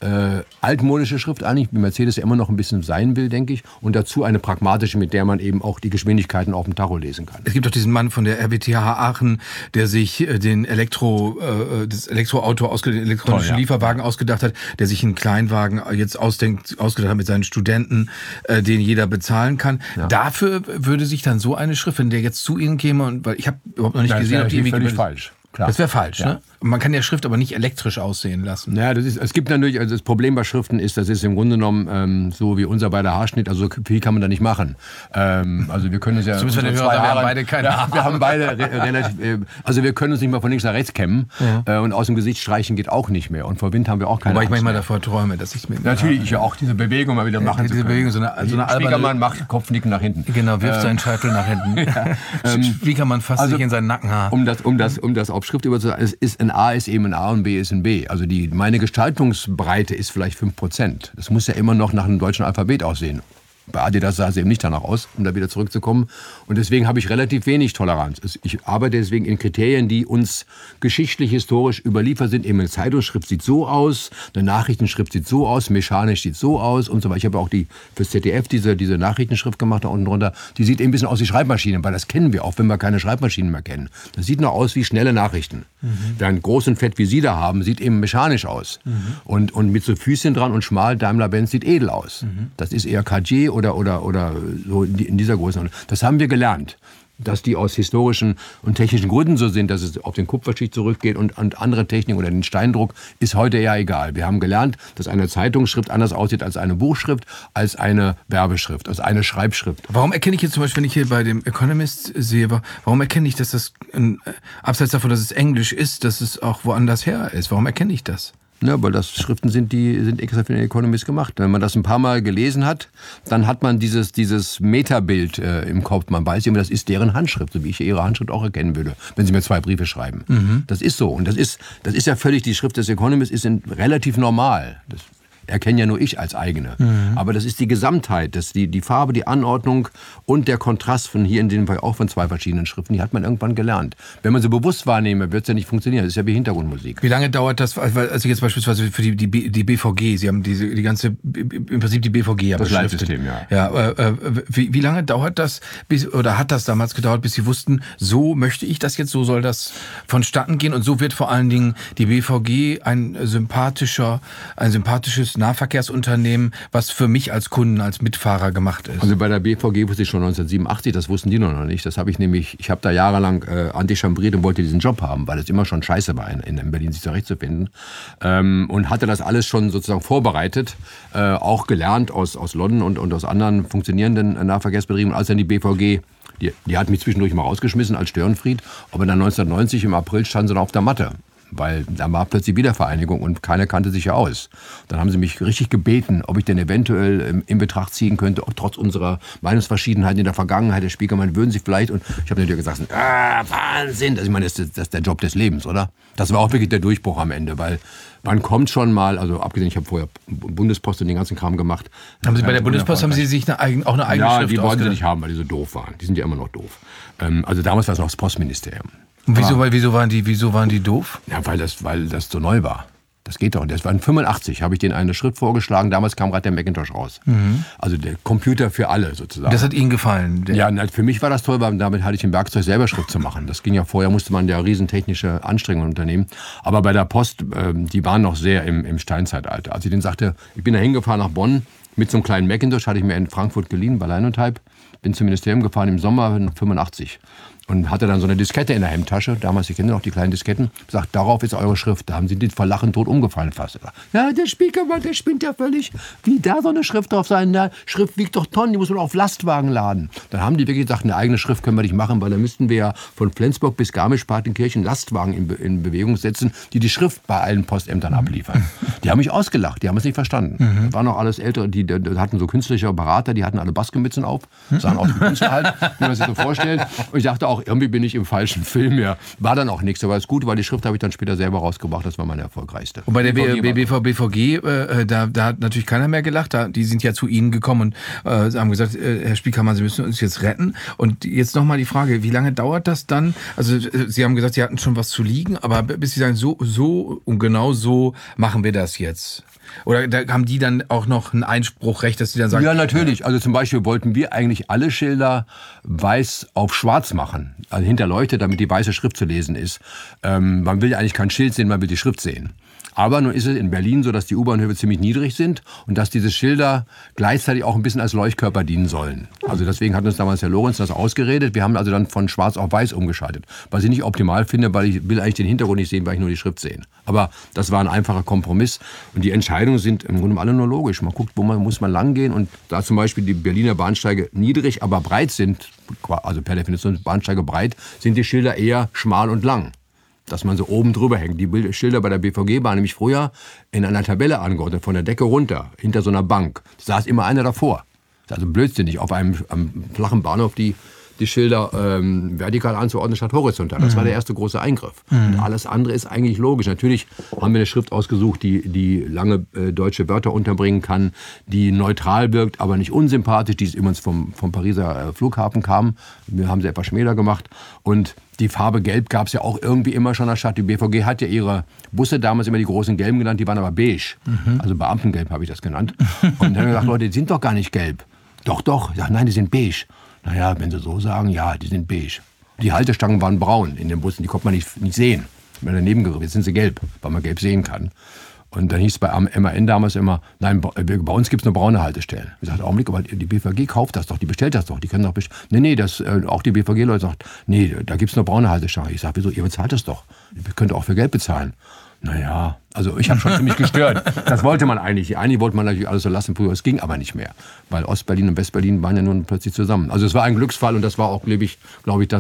altmodische Schrift eigentlich, wie Mercedes ja immer noch ein bisschen sein will, denke ich. Und dazu eine pragmatische, mit der man eben auch die Geschwindigkeiten auf dem Tacho lesen kann. Es gibt doch diesen Mann von der RWTH Aachen, der sich das Elektroauto den elektronischen Lieferwagen ausgedacht hat, der sich einen Kleinwagen jetzt ausgedacht hat mit seinen Studenten, den jeder bezahlen kann. Ja. Dafür würde sich dann so eine Schrift, wenn der jetzt zu Ihnen käme, weil ich habe überhaupt noch nicht gesehen, ob die völlig falsch. Klar. Das wäre falsch, ne? Man kann ja Schrift aber nicht elektrisch aussehen lassen. Ja, es gibt natürlich, also das Problem bei Schriften ist, das ist im Grunde genommen so wie unser beider Haarschnitt, also viel kann man da nicht machen. Also wir können es ja... So müssen wir haben beide keine Haare. Wir haben beide relativ... Also wir können uns nicht mal von links nach rechts kämmen und aus dem Gesicht streichen geht auch nicht mehr. Und vor Wind haben wir auch keine Wobei ich manchmal davor träume, dass ich mir... Natürlich, ich ja auch diese Bewegung mal wieder machen diese Bewegung, so eine alberne... Spiekermann macht Kopfnicken nach hinten. Genau, wirft seinen Scheitel nach hinten. Spiekermann fasst sich in seinen Nackenhaar. Um das auf Schrift überzusagen, ein A ist eben ein A und B ist ein B. Also meine Gestaltungsbreite ist vielleicht 5%. Das muss ja immer noch nach einem deutschen Alphabet aussehen. Bei Adidas sah es eben nicht danach aus, um da wieder zurückzukommen. Und deswegen habe ich relativ wenig Toleranz. Ich arbeite deswegen in Kriterien, die uns geschichtlich, historisch überliefert sind. Eben eine Zeitungsschrift sieht so aus, eine Nachrichtenschrift sieht so aus, mechanisch sieht so aus und so weiter. Ich habe auch fürs ZDF diese Nachrichtenschrift gemacht da unten drunter. Die sieht eben ein bisschen aus wie Schreibmaschinen, weil das kennen wir auch, wenn wir keine Schreibmaschinen mehr kennen. Das sieht noch aus wie schnelle Nachrichten. Während groß und fett, wie Sie da haben, sieht eben mechanisch aus. Und mit so Füßchen dran und schmal, Daimler-Benz sieht edel aus. Das ist eher Cartier oder so in dieser Größe. Das haben wir gelernt. Dass die aus historischen und technischen Gründen so sind, dass es auf den Kupferstich zurückgeht und andere Technik oder den Steindruck, ist heute eher egal. Wir haben gelernt, dass eine Zeitungsschrift anders aussieht als eine Buchschrift, als eine Werbeschrift, als eine Schreibschrift. Warum erkenne ich jetzt zum Beispiel, wenn ich hier bei dem Economist sehe, warum erkenne ich, dass das, abseits davon, dass es Englisch ist, dass es auch woanders her ist? Warum erkenne ich das? Ja, weil das Schriften sind, die sind extra für den Economist gemacht. Wenn man das ein paar Mal gelesen hat, dann hat man dieses Metabild im Kopf. Man weiß immer, das ist deren Handschrift, so wie ich ihre Handschrift auch erkennen würde, wenn sie mir 2 Briefe schreiben. Das ist so. Und das ist ja völlig, die Schrift des Economist ist relativ normal. Das erkenne ja nur ich als eigene. Aber das ist die Gesamtheit, das die Farbe, die Anordnung und der Kontrast von hier in dem Fall auch von 2 verschiedenen Schriften, die hat man irgendwann gelernt. Wenn man sie bewusst wahrnehme, wird es ja nicht funktionieren. Das ist ja wie Hintergrundmusik. Wie lange dauert das, also jetzt beispielsweise für die BVG, Sie haben die ganze, im Prinzip die BVG ja das beschriftet. Leitsystem, ja. Wie lange dauert das, oder hat das damals gedauert, bis Sie wussten, so möchte ich das jetzt, so soll das vonstatten gehen und so wird vor allen Dingen die BVG ein sympathisches Nahverkehrsunternehmen, was für mich als Kunden, als Mitfahrer gemacht ist. Also bei der BVG wusste ich schon 1987, das wussten die noch nicht. Das habe ich nämlich, ich habe da jahrelang antichambriert und wollte diesen Job haben, weil es immer schon scheiße war, in Berlin sich zurechtzufinden. Und hatte das alles schon sozusagen vorbereitet, auch gelernt aus London und aus anderen funktionierenden Nahverkehrsbetrieben. Als dann die BVG, die hat mich zwischendurch mal rausgeschmissen als Störenfried, aber dann 1990 im April standen sie dann auf der Matte. Weil da war plötzlich Wiedervereinigung und keiner kannte sich ja aus. Dann haben sie mich richtig gebeten, ob ich denn eventuell in Betracht ziehen könnte, ob trotz unserer Meinungsverschiedenheiten in der Vergangenheit, der Spiekermann, würden sie vielleicht, und ich habe natürlich gesagt, Wahnsinn, ich meine, das ist der Job des Lebens, oder? Das war auch wirklich der Durchbruch am Ende, weil man kommt schon mal, also abgesehen, ich habe vorher Bundespost und den ganzen Kram gemacht. Haben Sie bei der Bundespost, haben Sie sich auch eine eigene Schrift ausgedacht? Ja, die wollten sie nicht haben, weil die so doof waren. Die sind ja immer noch doof. Also damals war es noch das Postministerium. Und wieso waren die doof? Ja, weil das so neu war. Das geht doch. Das war in 85, habe ich denen eine Schrift vorgeschlagen. Damals kam gerade der Macintosh raus. Also der Computer für alle sozusagen. Das hat Ihnen gefallen? Ja, für mich war das toll, weil damit hatte ich im Werkzeug selber Schrift zu machen. Das ging ja vorher, musste man ja riesentechnische Anstrengungen unternehmen. Aber bei der Post, die waren noch sehr im Steinzeitalter. Als ich denen sagte, ich bin da hingefahren nach Bonn mit so einem kleinen Macintosh, hatte ich mir in Frankfurt geliehen, bei Leinothype. Bin zum Ministerium gefahren im Sommer 85. Und hatte dann so eine Diskette in der Hemdtasche, damals, ich kenne noch die kleinen Disketten, sagt, darauf ist eure Schrift. Da haben sie die vor Lachen tot umgefallen fast. Ja, der Spiekermann, der spinnt ja völlig. Wie da so eine Schrift drauf sein? Der Schrift wiegt doch Tonnen, die muss man auf Lastwagen laden. Dann haben die wirklich gesagt, eine eigene Schrift können wir nicht machen, weil da müssten wir ja von Flensburg bis Garmisch-Partenkirchen Lastwagen in Bewegung setzen, die Schrift bei allen Postämtern abliefern. Die haben mich ausgelacht, die haben es nicht verstanden. Das waren noch alles Ältere, die hatten so künstliche Berater, die hatten alle Baskenmützen auf, sahen aus wie Künstler halt, wie man sich so vorstellt. Und ich dachte auch, irgendwie bin ich im falschen Film. Ja. War dann auch nichts, aber ist gut, weil die Schrift habe ich dann später selber rausgebracht. Das war meine erfolgreichste. Und bei der BVG, da hat natürlich keiner mehr gelacht. Die sind ja zu Ihnen gekommen und haben gesagt, Herr Spiekermann, Sie müssen uns jetzt retten. Und jetzt nochmal die Frage, wie lange dauert das dann? Also Sie haben gesagt, Sie hatten schon was zu liegen, aber bis Sie sagen, so und genau so machen wir das jetzt. Oder da haben die dann auch noch ein Einspruchrecht, dass die dann sagen... Ja, natürlich. Also zum Beispiel wollten wir eigentlich alle Schilder weiß auf schwarz machen, also hinterleuchtet, damit die weiße Schrift zu lesen ist. Man will ja eigentlich kein Schild sehen, man will die Schrift sehen. Aber nun ist es in Berlin so, dass die U-Bahnhöfe ziemlich niedrig sind und dass diese Schilder gleichzeitig auch ein bisschen als Leuchtkörper dienen sollen. Also deswegen hat uns damals Herr Lorenz das ausgeredet. Wir haben also dann von schwarz auf weiß umgeschaltet. Was ich nicht optimal finde, weil ich will eigentlich den Hintergrund nicht sehen, weil ich nur die Schrift sehe. Aber das war ein einfacher Kompromiss. Und die Entscheidungen sind im Grunde alle nur logisch. Man guckt, muss man lang gehen. Und da zum Beispiel die Berliner Bahnsteige niedrig, aber breit sind, also per Definition Bahnsteige breit, sind die Schilder eher schmal und lang. Dass man so oben drüber hängt. Die Schilder bei der BVG waren nämlich früher in einer Tabelle angeordnet, von der Decke runter, hinter so einer Bank. Da saß immer einer davor. Das ist also blödsinnig, auf einem flachen Bahnhof die Schilder vertikal anzuordnen statt horizontal. Das war der erste große Eingriff. Und alles andere ist eigentlich logisch. Natürlich haben wir eine Schrift ausgesucht, die lange deutsche Wörter unterbringen kann, die neutral wirkt, aber nicht unsympathisch, die übrigens vom Pariser Flughafen kam. Wir haben sie etwas schmäler gemacht. Und die Farbe Gelb gab es ja auch irgendwie immer schon in der Stadt. Die BVG hat ja ihre Busse damals immer die großen Gelben genannt, die waren aber beige. Also Beamtengelb habe ich das genannt. Und dann haben wir gesagt, Leute, die sind doch gar nicht gelb. Doch. Ich sage, nein, die sind beige. Naja, wenn Sie so sagen, ja, die sind beige. Die Haltestangen waren braun in den Bussen, die konnte man nicht sehen. Daneben gerieben. Jetzt sind sie gelb, weil man gelb sehen kann. Und dann hieß es bei MAN damals immer, nein, bei uns gibt es nur braune Haltestellen. Ich sagte, Augenblick, aber die BVG kauft das doch, die bestellt das doch. Die können doch auch die BVG-Leute sagt, nee, da gibt es nur braune Haltestellen. Ich sage, wieso, ihr bezahlt das doch. Ihr könnt auch für Geld bezahlen. Naja, also ich habe schon ziemlich gestört. Das wollte man eigentlich. Eigentlich wollte man natürlich alles so lassen, früher. Es ging aber nicht mehr. Weil Ostberlin und Westberlin waren ja nun plötzlich zusammen. Also es war ein Glücksfall und das war auch, glaube ich,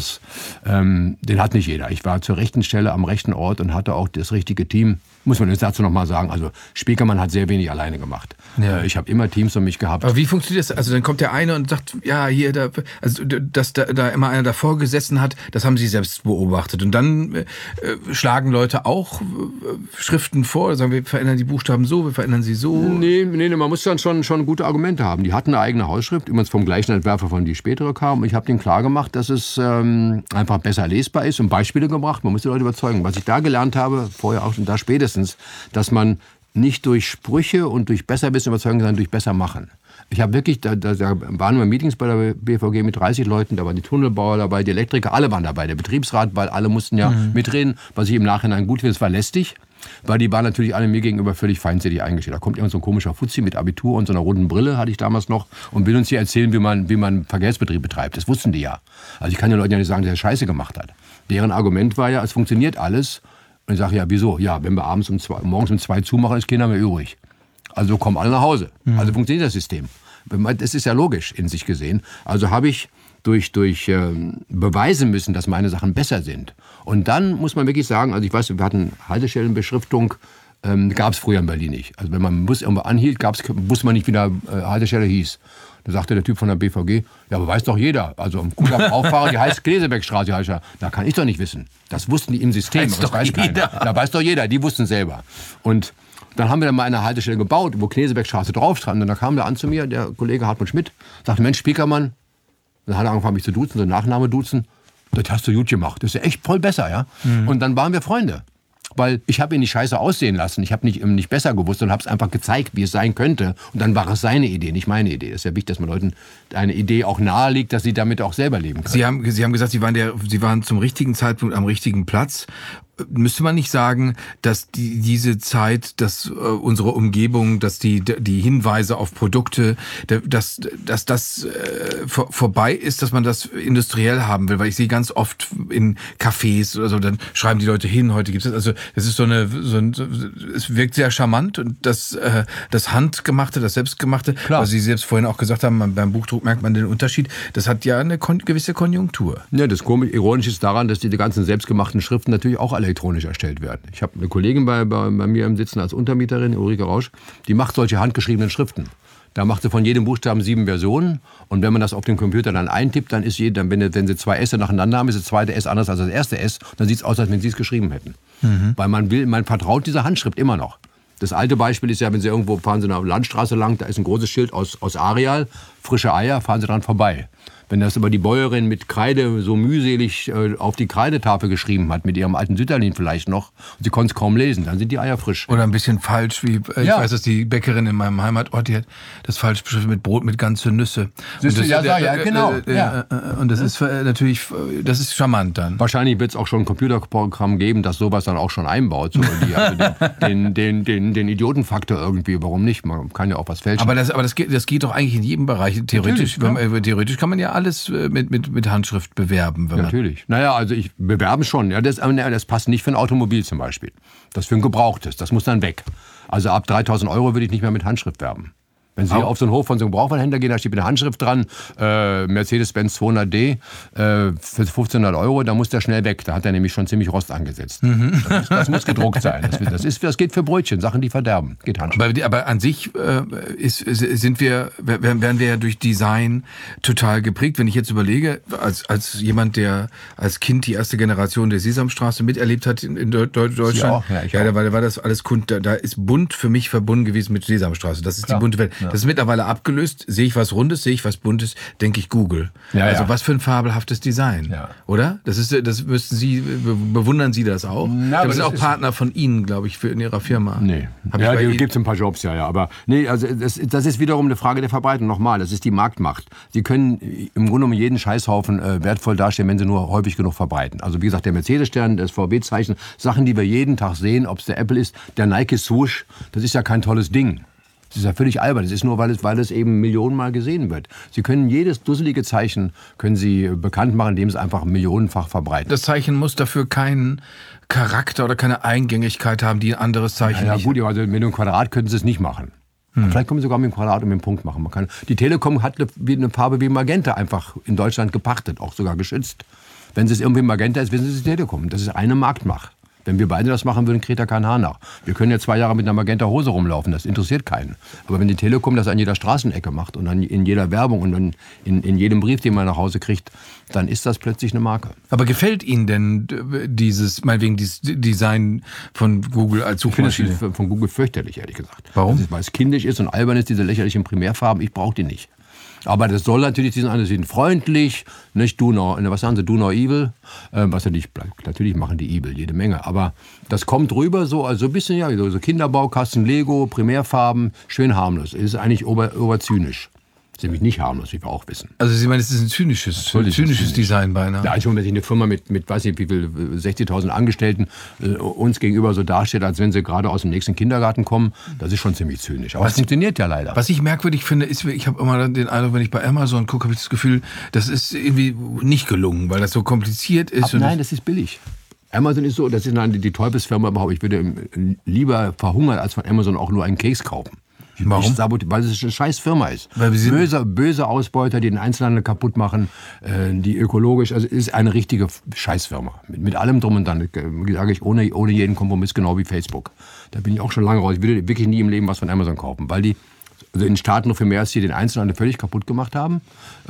den hat nicht jeder. Ich war zur rechten Stelle am rechten Ort und hatte auch das richtige Team. Muss man jetzt dazu noch mal sagen. Also Spiekermann hat sehr wenig alleine gemacht. Ja. Ich habe immer Teams um mich gehabt. Aber wie funktioniert das? Also dann kommt der eine und sagt, ja, hier, da, also dass da immer einer davor gesessen hat, das haben Sie selbst beobachtet. Und dann schlagen Leute auch Schriften vor, sagen wir verändern die Buchstaben so, wir verändern sie so. Nee, man muss dann schon gute Argumente haben. Die hatten eine eigene Hausschrift, übrigens vom gleichen Entwerfer, von die spätere kam. Und ich habe denen klar gemacht, dass es einfach besser lesbar ist und Beispiele gebracht. Man muss die Leute überzeugen. Was ich da gelernt habe, vorher auch und da spätestens, dass man nicht durch Sprüche und durch Besserwissen überzeugen, sondern durch Bessermachen. Ich habe wirklich, da waren wir Meetings bei der BVG mit 30 Leuten, da waren die Tunnelbauer dabei, die Elektriker, alle waren dabei, der Betriebsrat, weil alle mussten ja mitreden, was ich im Nachhinein gut finde, es war lästig, weil die waren natürlich alle mir gegenüber völlig feindselig eingestellt. Da kommt irgend so ein komischer Fuzzi mit Abitur und so einer runden Brille, hatte ich damals noch, und will uns hier erzählen, wie man Verkehrsbetrieb betreibt. Das wussten die ja. Also ich kann den Leuten ja nicht sagen, dass er Scheiße gemacht hat. Deren Argument war ja, es funktioniert alles. Und ich sage, ja, wieso? Ja, wenn wir morgens um 2 zumachen, ist keiner mehr übrig. Also kommen alle nach Hause. Also funktioniert das System. Das ist ja logisch in sich gesehen. Also habe ich durch beweisen müssen, dass meine Sachen besser sind. Und dann muss man wirklich sagen, also ich weiß, wir hatten Haltestellenbeschriftung, gab es früher in Berlin nicht. Also wenn man einen Bus irgendwo anhielt, wusste man nicht, wie der Haltestelle hieß. Da sagte der Typ von der BVG, ja, aber weiß doch jeder. Also am Kudamm Auffahrer, die heißt Klesebeckstraße. Da kann ich doch nicht wissen. Das wussten die im System. Das weiß keiner. Da weiß doch jeder. Die wussten selber. Und dann haben wir dann mal eine Haltestelle gebaut, wo Klesebeckstraße drauf stand. Und dann kam der an zu mir, der Kollege Hartmut Schmidt, sagte, Mensch, Spiekermann. Dann hat er angefangen, mich zu duzen, so Nachname duzen. Das hast du gut gemacht. Das ist ja echt voll besser, ja. Und dann waren wir Freunde. Weil ich habe ihn nicht scheiße aussehen lassen. Ich habe nicht besser gewusst und habe es einfach gezeigt, wie es sein könnte. Und dann war es seine Idee, nicht meine Idee. Das ist ja wichtig, dass man Leuten eine Idee auch nahe liegt, dass sie damit auch selber leben können. Sie haben gesagt, Sie waren zum richtigen Zeitpunkt am richtigen Platz. Müsste man nicht sagen, dass diese Zeit, dass unsere Umgebung, dass die Hinweise auf Produkte, dass das vorbei ist, dass man das industriell haben will? Weil ich sehe ganz oft in Cafés oder so, dann schreiben die Leute hin, heute gibt es das. Also das ist es wirkt sehr charmant und das Handgemachte, das Selbstgemachte, was Sie selbst vorhin auch gesagt haben, beim Buchdruck merkt man den Unterschied, das hat ja eine gewisse Konjunktur. Ja, das Ironische ist daran, dass die ganzen selbstgemachten Schriften natürlich auch elektronisch erstellt werden. Ich habe eine Kollegin bei mir im Sitzen als Untermieterin, Ulrike Rausch, die macht solche handgeschriebenen Schriften. Da macht sie von jedem Buchstaben 7 Versionen und wenn man das auf dem Computer dann eintippt, dann ist wenn sie 2 S nacheinander haben, ist das zweite S anders als das erste S. Dann sieht es aus, als wenn sie es geschrieben hätten. Weil man vertraut dieser Handschrift immer noch. Das alte Beispiel ist ja, wenn Sie irgendwo fahren Sie eine Landstraße lang, da ist ein großes Schild aus Areal, frische Eier, fahren Sie dran vorbei. Wenn das aber die Bäuerin mit Kreide so mühselig auf die Kreidetafel geschrieben hat, mit ihrem alten Sütterlin vielleicht noch, und sie konnte es kaum lesen, dann sind die Eier frisch. Oder ein bisschen falsch, wie ich weiß, dass die Bäckerin in meinem Heimatort, die hat das falsch beschriftet mit Brot mit ganze Nüsse. Genau. Und das ist natürlich, das ist charmant dann. Wahrscheinlich wird es auch schon ein Computerprogramm geben, das sowas dann auch schon einbaut. So, den Idiotenfaktor irgendwie, warum nicht? Man kann ja auch was fälschen. Aber das geht doch eigentlich in jedem Bereich. Theoretisch kann man ja alles mit Handschrift bewerben. Natürlich. Naja, also ich bewerben schon. Ja, das passt nicht für ein Automobil zum Beispiel. Das für ein Gebrauchtes. Das muss dann weg. Also ab 3.000 € würde ich nicht mehr mit Handschrift werben. Wenn Sie auf so einen Hof von so einem Gebrauchwarenhändler gehen, da steht eine Handschrift dran, Mercedes-Benz 200D für 1.500 €, da muss der schnell weg. Da hat er nämlich schon ziemlich Rost angesetzt. Das muss gedruckt sein. Das geht für Brötchen, Sachen, die verderben. Geht Handschrift. Aber an sich werden wir ja durch Design total geprägt. Wenn ich jetzt überlege, als jemand, der als Kind die erste Generation der Sesamstraße miterlebt hat in Deutschland, da war das alles da ist bunt für mich verbunden gewesen mit Sesamstraße. Das ist die bunte Welt. Ja. Das ist mittlerweile abgelöst. Sehe ich was Rundes, sehe ich was Buntes, denke ich Google. Also was für ein fabelhaftes Design, oder? Das müssten Sie, bewundern Sie das auch? Das sind auch Partner von Ihnen, glaube ich, in Ihrer Firma. Nee. Gibt es ein paar Jobs, aber nee, also das ist wiederum eine Frage der Verbreitung. Nochmal, das ist die Marktmacht. Sie können im Grunde genommen jeden Scheißhaufen wertvoll darstellen, wenn sie nur häufig genug verbreiten. Also wie gesagt, der Mercedes-Stern, das VW-Zeichen, Sachen, die wir jeden Tag sehen, ob es der Apple ist, der Nike-Swoosh, das ist ja kein tolles Ding. Das ist ja völlig albern. Das ist nur, weil es eben Millionenmal gesehen wird. Sie können jedes dusselige Zeichen bekannt machen, indem es einfach millionenfach verbreitet. Das Zeichen muss dafür keinen Charakter oder keine Eingängigkeit haben, die ein anderes Zeichen nicht. Ja gut, also mit einem Quadrat können Sie es nicht machen. Vielleicht können Sie sogar mit dem Quadrat und mit dem Punkt machen. Die Telekom hat eine Farbe wie Magenta einfach in Deutschland gepachtet, auch sogar geschützt. Wenn es irgendwie Magenta ist, wissen Sie, es ist die Telekom. Das ist eine Marktmacht. Wenn wir beide das machen würden, kriegt da kein Haar nach. Wir können ja 2 Jahre mit einer Magenta-Hose rumlaufen, das interessiert keinen. Aber wenn die Telekom das an jeder Straßenecke macht und dann in jeder Werbung und dann in jedem Brief, den man nach Hause kriegt, dann ist das plötzlich eine Marke. Aber gefällt Ihnen denn dieses Design von Google als Suchmaschine? Ich finde das von Google fürchterlich, ehrlich gesagt. Warum? Weil es kindisch ist und albern ist, diese lächerlichen Primärfarben, ich brauche die nicht. Aber das soll natürlich sie sind freundlich, nicht was sagen sie, do no evil, was natürlich machen die evil, jede Menge, aber das kommt rüber so, also ein bisschen, so Kinderbaukasten, Lego, Primärfarben, schön harmlos, es ist eigentlich oberzynisch. Das ist nämlich nicht harmlos, wie wir auch wissen. Also Sie meinen, es ist ein zynisches Design beinahe? Ja, wenn sich eine Firma mit weiß nicht wie viel, 60.000 Angestellten uns gegenüber so darstellt, als wenn sie gerade aus dem nächsten Kindergarten kommen, das ist schon ziemlich zynisch. Aber es funktioniert ja leider. Was ich merkwürdig finde, ist, ich habe immer den Eindruck, wenn ich bei Amazon gucke, habe ich das Gefühl, das ist irgendwie nicht gelungen, weil das so kompliziert ist. Nein, das ist billig. Amazon ist so, das ist die Teufelsfirma überhaupt. Ich würde lieber verhungern, als von Amazon auch nur einen Keks kaufen. Warum? Weil es eine scheiß Firma ist. Weil wir böse Ausbeuter, die den Einzelhandel kaputt machen, die ökologisch, also es ist eine richtige Scheißfirma. Mit allem drum und dran, sage ich, ohne jeden Kompromiss, genau wie Facebook. Da bin ich auch schon lange raus. Ich würde wirklich nie im Leben was von Amazon kaufen, weil die in den Staaten noch viel mehr als die den Einzelhandel völlig kaputt gemacht haben.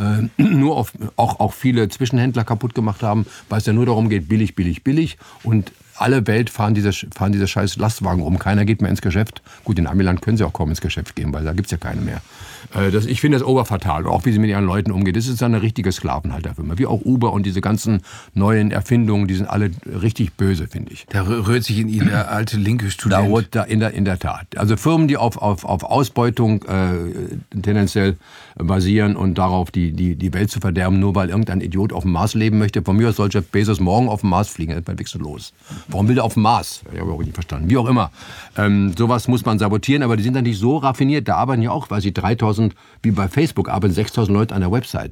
Auch viele Zwischenhändler kaputt gemacht haben, weil es ja nur darum geht, billig. Und alle Welt fahren diese scheiß Lastwagen rum. Keiner geht mehr ins Geschäft. Gut, in Amiland können sie auch kaum ins Geschäft gehen, weil da gibt's ja keine mehr. Ich finde das oberfatal. Auch wie sie mit ihren Leuten umgeht. Das ist eine richtige Sklavenhalterfirma. Wie auch Uber und diese ganzen neuen Erfindungen, die sind alle richtig böse, finde ich. Da rührt sich in Ihnen der alte linke Student. In der Tat. Also Firmen, die auf Ausbeutung tendenziell basieren und darauf die Welt zu verderben, nur weil irgendein Idiot auf dem Mars leben möchte. Von mir aus soll Jeff Bezos morgen auf dem Mars fliegen. Das ist mein wechsellos. Warum will der auf dem Mars? Ich habe auch nicht verstanden. Wie auch immer. Sowas muss man sabotieren, aber die sind dann nicht so raffiniert. Da arbeiten ja auch, weil sie 3.000, wie bei Facebook, arbeiten 6.000 Leute an der Website.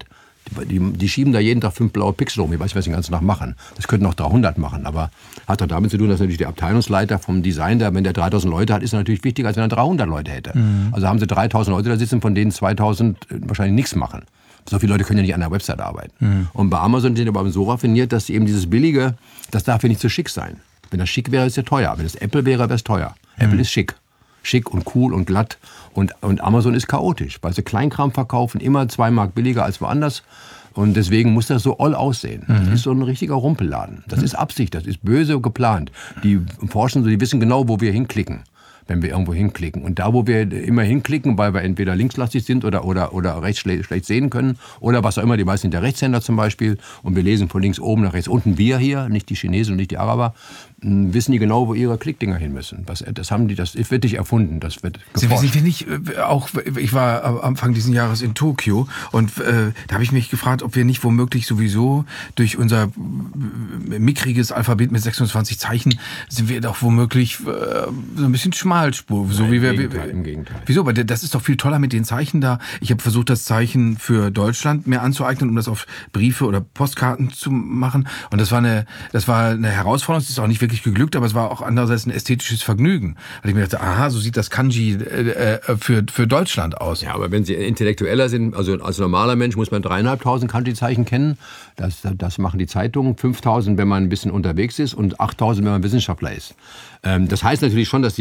Die schieben da jeden Tag 5 blaue Pixel um. Ich weiß nicht, was sie den ganzen Tag machen. Das könnten auch 300 machen, aber hat doch damit zu tun, dass natürlich der Abteilungsleiter vom Design, wenn der 3.000 Leute hat, ist er natürlich wichtiger, als wenn er 300 Leute hätte. Also haben sie 3.000 Leute da sitzen, von denen 2.000 wahrscheinlich nichts machen. So viele Leute können ja nicht an der Website arbeiten. Und bei Amazon sind die aber so raffiniert, dass sie eben dieses Billige, das darf ja nicht zu schick sein. Wenn das schick wäre, ist es ja teuer. Wenn es Apple wäre, wäre es teuer. Apple ist schick. Schick und cool und glatt. Und Amazon ist chaotisch, weil sie Kleinkram verkaufen, immer 2 Mark billiger als woanders. Und deswegen muss das so all aussehen. Das ist so ein richtiger Rumpelladen. Das ist Absicht, das ist böse geplant. Die forschen so, die wissen genau, wo wir hinklicken, wenn wir irgendwo hinklicken. Und da, wo wir immer hinklicken, weil wir entweder linkslastig sind oder rechts schlecht sehen können oder was auch immer, die meisten sind der Rechtshänder zum Beispiel und wir lesen von links oben nach rechts unten, wir hier, nicht die Chinesen und nicht die Araber, wissen die genau, wo ihre Klickdinger hin müssen. Das wird nicht erfunden, das wird geforscht. Sind wir nicht ich war am Anfang dieses Jahres in Tokio und da habe ich mich gefragt, ob wir nicht womöglich sowieso durch unser mickriges Alphabet mit 26 Zeichen sind wir doch womöglich so ein bisschen Schmalspur. So wie Im Gegenteil. Wieso? Aber das ist doch viel toller mit den Zeichen da. Ich habe versucht, das Zeichen für Deutschland mir anzueignen, um das auf Briefe oder Postkarten zu machen. Und das war eine Herausforderung. Es ist auch nicht wirklich geglückt, aber es war auch andererseits ein ästhetisches Vergnügen. Weil ich mir dachte, aha, so sieht das Kanji für Deutschland aus. Ja, aber wenn Sie intellektueller sind, also als normaler Mensch muss man 3.500 Kanji-Zeichen kennen. Das machen die Zeitungen. 5.000, wenn man ein bisschen unterwegs ist und 8.000, wenn man Wissenschaftler ist. Das heißt natürlich schon, dass die Japaner uns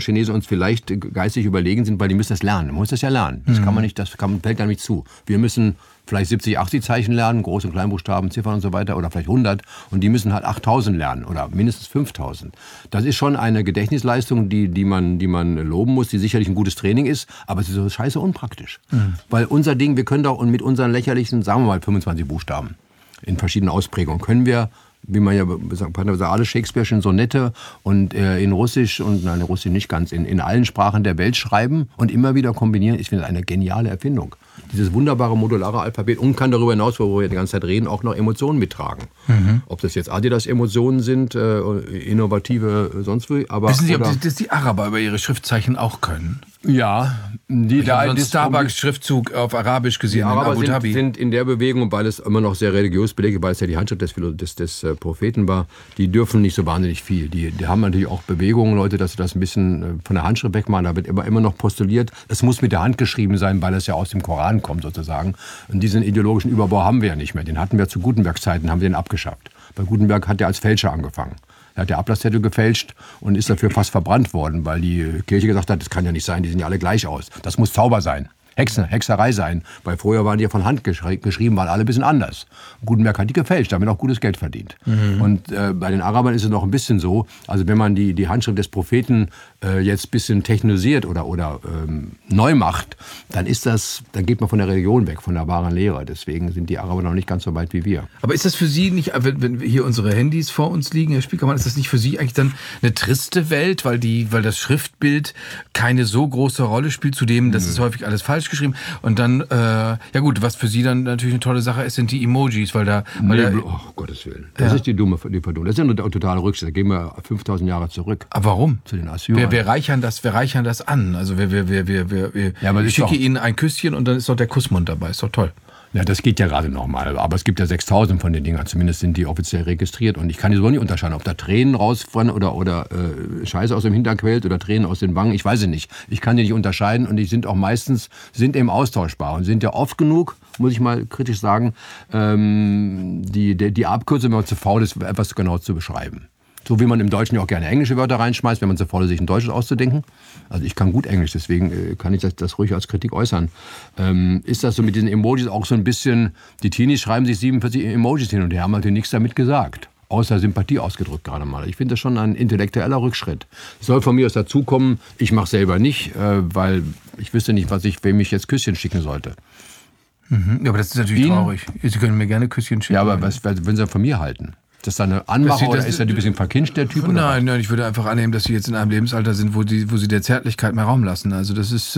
Chinesen uns vielleicht geistig überlegen sind, weil die müssen das lernen. Man muss das ja lernen. Das kann man nicht, fällt gar nicht zu. Wir müssen vielleicht 70, 80 Zeichen lernen, Groß- und Kleinbuchstaben, Ziffern und so weiter, oder vielleicht 100. Und die müssen halt 8000 lernen oder mindestens 5000. Das ist schon eine Gedächtnisleistung, die man loben muss, die sicherlich ein gutes Training ist, aber es ist so scheiße unpraktisch. Weil unser Ding, wir können doch und mit unseren lächerlichen, sagen wir mal 25 Buchstaben in verschiedenen Ausprägungen, können wir, wie man ja sagt, alle Shakespeare'schen Sonette und in Russisch und nein, Russisch nicht ganz, in allen Sprachen der Welt schreiben und immer wieder kombinieren. Ich finde das eine geniale Erfindung. Dieses wunderbare modulare Alphabet und kann darüber hinaus, wo wir die ganze Zeit reden, auch noch Emotionen mittragen. Ob das jetzt Adidas-Emotionen sind, innovative sonst wie. Aber wissen Sie, ob das die Araber über ihre Schriftzeichen auch können? Ja, ich habe so einen Starbucks-Schriftzug auf Arabisch gesehen in Abu Dhabi. Sind in der Bewegung, weil es immer noch sehr religiös belegt, weil es ja die Handschrift des Propheten war, die dürfen nicht so wahnsinnig viel. Die haben natürlich auch Bewegungen, Leute, dass sie das ein bisschen von der Handschrift wegmachen. Da wird immer noch postuliert, es muss mit der Hand geschrieben sein, weil es ja aus dem Koran kommt sozusagen. Und diesen ideologischen Überbau haben wir ja nicht mehr. Den hatten wir zu Gutenberg-Zeiten, haben wir den abgeschafft. Weil Gutenberg hat ja als Fälscher angefangen. Er hat der Ablasszettel gefälscht und ist dafür fast verbrannt worden, weil die Kirche gesagt hat, das kann ja nicht sein, die sehen ja alle gleich aus. Das muss Zauber sein. Hexerei sein. Weil früher waren die ja von Hand geschrieben, waren alle ein bisschen anders. Gutenberg hat die gefälscht, damit auch gutes Geld verdient. Und bei den Arabern ist es noch ein bisschen so, also wenn man die Handschrift des Propheten jetzt ein bisschen technisiert oder neu macht, dann geht man von der Religion weg, von der wahren Lehre. Deswegen sind die Araber noch nicht ganz so weit wie wir. Aber ist das für Sie nicht, wenn hier unsere Handys vor uns liegen, Herr Spiekermann, ist das nicht für Sie eigentlich dann eine triste Welt, weil das Schriftbild keine so große Rolle spielt, zudem, das ist häufig alles falsch geschrieben. Und dann, ja gut, was für Sie dann natürlich eine tolle Sache ist, sind die Emojis, weil da... Oh, Gottes Willen. Das ist die Verdunklung. Das ist ja eine totale Rückschritt. Da gehen wir 5000 Jahre zurück. Aber warum? Zu den Assyrern. Wir reichern das an. Also ich schicke Ihnen ein Küsschen und dann ist doch der Kussmund dabei. Ist doch toll. Ja, das geht ja gerade noch mal. Aber es gibt ja 6000 von den Dingern. Zumindest sind die offiziell registriert. Und ich kann die so nicht unterscheiden, ob da Tränen rausfallen oder Scheiße aus dem Hintern quält oder Tränen aus den Wangen. Ich weiß es nicht. Ich kann die nicht unterscheiden. Und die sind auch meistens eben austauschbar. Und sind ja oft genug, muss ich mal kritisch sagen, die Abkürzung, wenn man zu faul ist, etwas genau zu beschreiben. So wie man im Deutschen ja auch gerne englische Wörter reinschmeißt, wenn man zu faul ist, sich ein Deutsches auszudenken. Also ich kann gut Englisch, deswegen kann ich das ruhig als Kritik äußern. Ist das so mit diesen Emojis auch so ein bisschen, die Teenies schreiben sich 47 Emojis hin und die haben halt nichts damit gesagt. Außer Sympathie ausgedrückt gerade mal. Ich finde das schon ein intellektueller Rückschritt. Es soll von mir aus dazukommen, ich mache selber nicht, weil ich wüsste nicht, wem ich jetzt Küsschen schicken sollte. Ja, aber das ist natürlich traurig. Sie können mir gerne Küsschen schicken. Ja, aber was würden Sie von mir halten? Ist das eine Anmache oder ist er ein bisschen verkinscht, der Typ? Nein, ich würde einfach annehmen, dass Sie jetzt in einem Lebensalter sind, wo Sie der Zärtlichkeit mehr Raum lassen. Also das ist,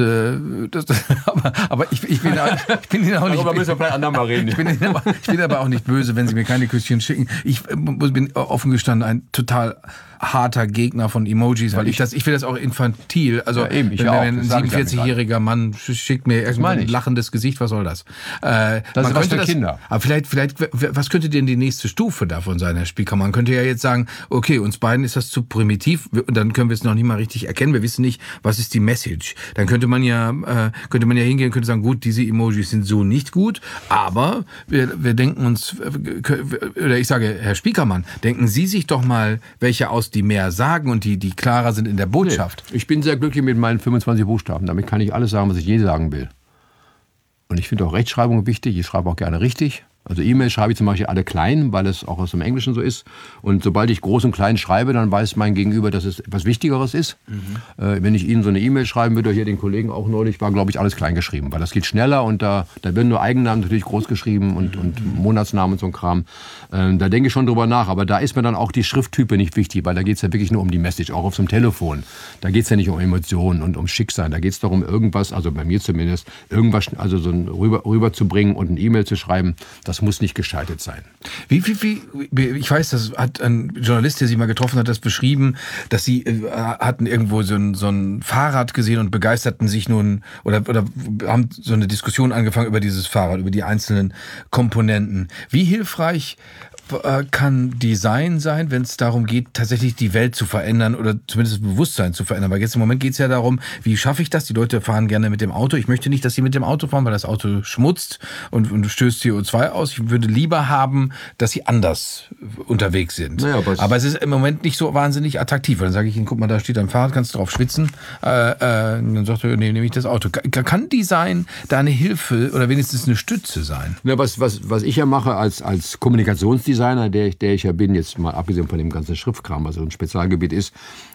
aber ich bin Ihnen auch nicht... Darüber müssen wir vielleicht andermal reden. Ich bin aber auch nicht böse, wenn Sie mir keine Küsschen schicken. Ich bin offen gestanden ein total harter Gegner von Emojis, weil ich finde das auch infantil. Also ja, eben, wenn ein 47-jähriger Mann schickt mir irgendwann ein lachendes Gesicht, was soll das? Das ist was für Kinder. Aber vielleicht, was könnte denn die nächste Stufe davon sein, Herr Spieker? Man könnte ja jetzt sagen, okay, uns beiden ist das zu primitiv und dann können wir es noch nicht mal richtig erkennen. Wir wissen nicht, was ist die Message. Dann könnte man ja hingehen und könnte sagen, gut, diese Emojis sind so nicht gut, aber wir denken uns, oder ich sage, Herr Spiekermann, denken Sie sich doch mal welche aus, die mehr sagen und die klarer sind in der Botschaft. Nee, ich bin sehr glücklich mit meinen 25 Buchstaben. Damit kann ich alles sagen, was ich je sagen will. Und ich finde auch Rechtschreibung wichtig. Ich schreibe auch gerne richtig. Also E-Mail schreibe ich zum Beispiel alle klein, weil es auch aus dem Englischen so ist. Und sobald ich groß und klein schreibe, dann weiß mein Gegenüber, dass es etwas Wichtigeres ist. Wenn ich Ihnen so eine E-Mail schreiben würde, hier den Kollegen auch neulich, war, glaube ich, alles klein geschrieben. Weil das geht schneller und da werden nur Eigennamen natürlich groß geschrieben und Monatsnamen und so ein Kram. Da denke ich schon drüber nach. Aber da ist mir dann auch die Schrifttype nicht wichtig, weil da geht es ja wirklich nur um die Message, auch auf so einem Telefon. Da geht es ja nicht um Emotionen und um Schicksal. Da geht es darum, irgendwas, also bei mir zumindest, irgendwas also so rüberzubringen und eine E-Mail zu schreiben. Das muss nicht gescheitert sein. Ich weiß, das hat ein Journalist, der Sie mal getroffen hat, das beschrieben, dass Sie hatten irgendwo so ein Fahrrad gesehen und begeisterten sich nun oder haben so eine Diskussion angefangen über dieses Fahrrad, über die einzelnen Komponenten. Wie hilfreich kann Design sein, wenn es darum geht, tatsächlich die Welt zu verändern oder zumindest das Bewusstsein zu verändern? Weil jetzt im Moment geht es ja darum, wie schaffe ich das? Die Leute fahren gerne mit dem Auto. Ich möchte nicht, dass sie mit dem Auto fahren, weil das Auto schmutzt und stößt CO2 aus. Ich würde lieber haben, dass sie anders unterwegs sind. Naja, aber es ist im Moment nicht so wahnsinnig attraktiv. Dann sage ich ihnen, guck mal, da steht ein Fahrrad, kannst du drauf schwitzen. Dann sagt er, nee, nehme ich das Auto. Kann Design da eine Hilfe oder wenigstens eine Stütze sein? Ja, was ich ja mache als Kommunikationsdesigner, der ich ja bin, jetzt mal abgesehen von dem ganzen Schriftkram, was so ein Spezialgebiet ist,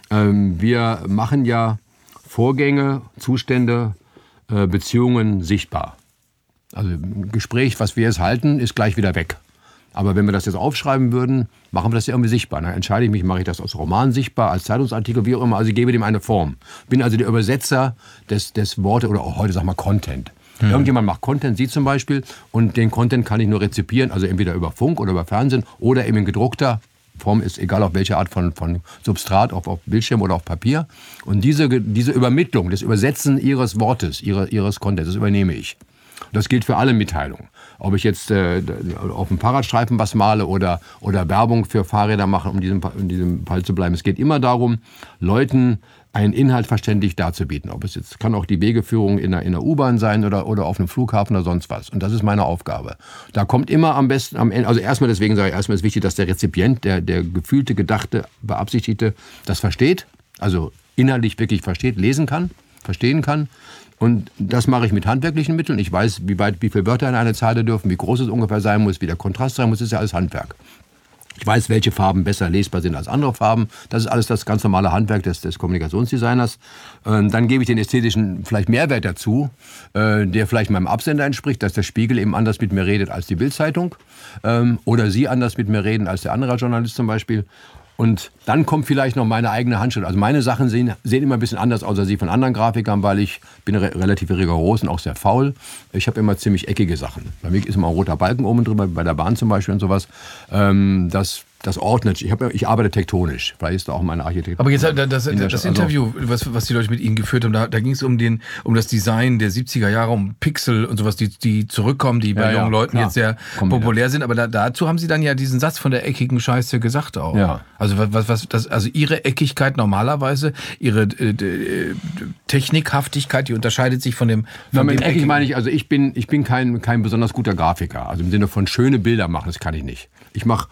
wir machen ja Vorgänge, Zustände, Beziehungen sichtbar. Also ein Gespräch, was wir jetzt halten, ist gleich wieder weg. Aber wenn wir das jetzt aufschreiben würden, machen wir das ja irgendwie sichtbar. Dann entscheide ich mich, mache ich das als Roman sichtbar, als Zeitungsartikel, wie auch immer. Also ich gebe dem eine Form. Bin also der Übersetzer des Wortes oder auch heute, sag mal, Content. Irgendjemand macht Content, Sie zum Beispiel, und den Content kann ich nur rezipieren, also entweder über Funk oder über Fernsehen oder eben in gedruckter Form, ist egal auf welche Art von Substrat, auf Bildschirm oder auf Papier. Und diese Übermittlung, das Übersetzen Ihres Wortes, Ihres Contents, das übernehme ich. Das gilt für alle Mitteilungen. Ob ich jetzt auf dem Fahrradstreifen was male oder Werbung für Fahrräder mache, um in diesem Fall zu bleiben. Es geht immer darum, Leuten einen Inhalt verständlich darzubieten. Ob es jetzt kann auch die Wegeführung in der U-Bahn sein oder auf einem Flughafen oder sonst was. Und das ist meine Aufgabe. Da kommt immer am besten am Ende, also erstmal deswegen sage ich, erstmal ist wichtig, dass der Rezipient, der gefühlte, gedachte, beabsichtigte, das versteht, also inhaltlich wirklich versteht, lesen kann, verstehen kann. Und das mache ich mit handwerklichen Mitteln. Ich weiß, wie viele Wörter in eine Zeile dürfen, wie groß es ungefähr sein muss, wie der Kontrast sein muss. Das ist ja alles Handwerk. Ich weiß, welche Farben besser lesbar sind als andere Farben. Das ist alles das ganz normale Handwerk des Kommunikationsdesigners. Dann gebe ich den ästhetischen vielleicht Mehrwert dazu, der vielleicht meinem Absender entspricht, dass der Spiegel eben anders mit mir redet als die Bild-Zeitung oder Sie anders mit mir reden als der andere Journalist zum Beispiel. Und dann kommt vielleicht noch meine eigene Handschrift. Also meine Sachen sehen immer ein bisschen anders aus als die von anderen Grafikern, weil ich bin relativ rigoros und auch sehr faul. Ich habe immer ziemlich eckige Sachen. Bei mir ist immer ein roter Balken oben drüber, bei der Bahn zum Beispiel und sowas. Das ordnet. Ich arbeite tektonisch. Vielleicht ist da auch meine Architektur. Aber jetzt das Interview, was die Leute mit Ihnen geführt haben, da ging es um das Design der 70er Jahre, um Pixel und sowas, die zurückkommen, die bei jungen Leuten jetzt sehr populär sind. Aber dazu haben Sie dann ja diesen Satz von der eckigen Scheiße gesagt auch. Ja. Also also Ihre Eckigkeit normalerweise, Ihre Technikhaftigkeit, die unterscheidet sich von dem. Mit eckig meine ich, also ich bin kein besonders guter Grafiker. Also im Sinne von schöne Bilder machen, das kann ich nicht. Ich mache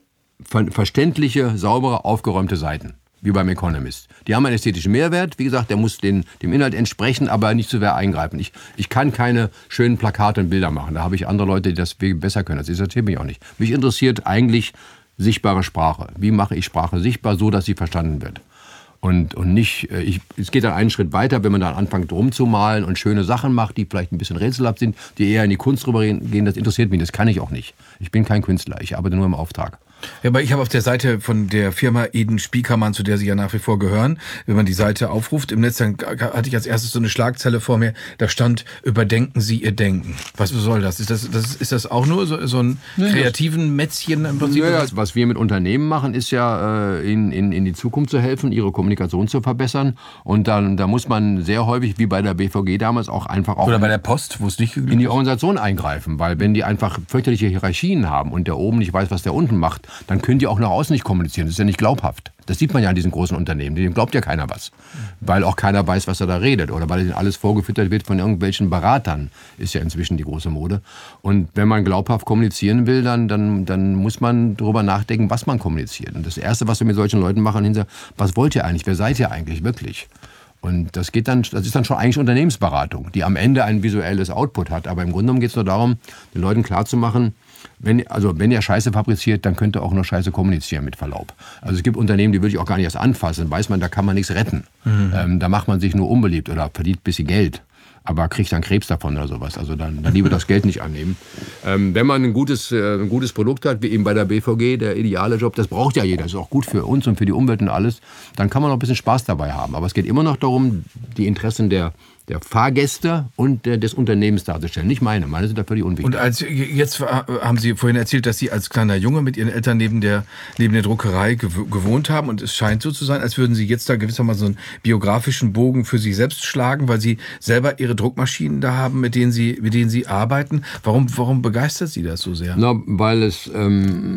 verständliche, saubere, aufgeräumte Seiten, wie beim Economist. Die haben einen ästhetischen Mehrwert, wie gesagt, der muss dem Inhalt entsprechen, aber nicht zu sehr eingreifen. Ich kann keine schönen Plakate und Bilder machen, da habe ich andere Leute, die das besser können. Das interessiert mich auch nicht. Mich interessiert eigentlich sichtbare Sprache. Wie mache ich Sprache sichtbar, so dass sie verstanden wird? Und nicht, es geht dann einen Schritt weiter, wenn man dann anfängt rumzumalen und schöne Sachen macht, die vielleicht ein bisschen rätselhaft sind, die eher in die Kunst rübergehen, das interessiert mich, das kann ich auch nicht. Ich bin kein Künstler, ich arbeite nur im Auftrag. Ja, aber ich habe auf der Seite von der Firma Eden Spiekermann, zu der Sie ja nach wie vor gehören, wenn man die Seite aufruft, im Netz, dann hatte ich als erstes so eine Schlagzeile vor mir, da stand, überdenken Sie Ihr Denken. Was soll das? Ist das auch nur so ein kreativen Mätzchen im Prinzip? Ja, was wir mit Unternehmen machen, ist ja, in die Zukunft zu helfen, ihre Kommunikation zu verbessern. Und da muss man sehr häufig, wie bei der BVG damals, auch einfach oder bei der Post, wo es nicht in die Organisation eingreifen. Weil wenn die einfach fürchterliche Hierarchien haben und der oben nicht weiß, was der unten macht, dann können die auch nach außen nicht kommunizieren. Das ist ja nicht glaubhaft. Das sieht man ja an diesen großen Unternehmen. Dem glaubt ja keiner was. Weil auch keiner weiß, was er da redet. Oder weil alles vorgefüttert wird von irgendwelchen Beratern. Ist ja inzwischen die große Mode. Und wenn man glaubhaft kommunizieren will, dann muss man darüber nachdenken, was man kommuniziert. Und das Erste, was wir mit solchen Leuten machen, was wollt ihr eigentlich? Wer seid ihr eigentlich wirklich? Und das ist dann schon eigentlich Unternehmensberatung, die am Ende ein visuelles Output hat. Aber im Grunde genommen geht es nur darum, den Leuten klarzumachen, wenn ihr Scheiße fabriziert, dann könnt ihr auch nur Scheiße kommunizieren, mit Verlaub. Also es gibt Unternehmen, die würde ich auch gar nicht erst anfassen. Dann weiß man, da kann man nichts retten. Da macht man sich nur unbeliebt oder verdient ein bisschen Geld. Aber kriegt dann Krebs davon oder sowas. Also dann lieber das Geld nicht annehmen. Wenn man ein gutes Produkt hat, wie eben bei der BVG, der ideale Job, das braucht ja jeder. Das ist auch gut für uns und für die Umwelt und alles. Dann kann man noch ein bisschen Spaß dabei haben. Aber es geht immer noch darum, die Interessen der Fahrgäste und des Unternehmens darzustellen. Nicht meine sind da völlig unwichtig. Und jetzt haben Sie vorhin erzählt, dass Sie als kleiner Junge mit Ihren Eltern neben der Druckerei gewohnt haben. Und es scheint so zu sein, als würden Sie jetzt da gewissermaßen so einen biografischen Bogen für sich selbst schlagen, weil Sie selber Ihre Druckmaschinen da haben, mit denen Sie arbeiten. Warum begeistert Sie das so sehr? Weil es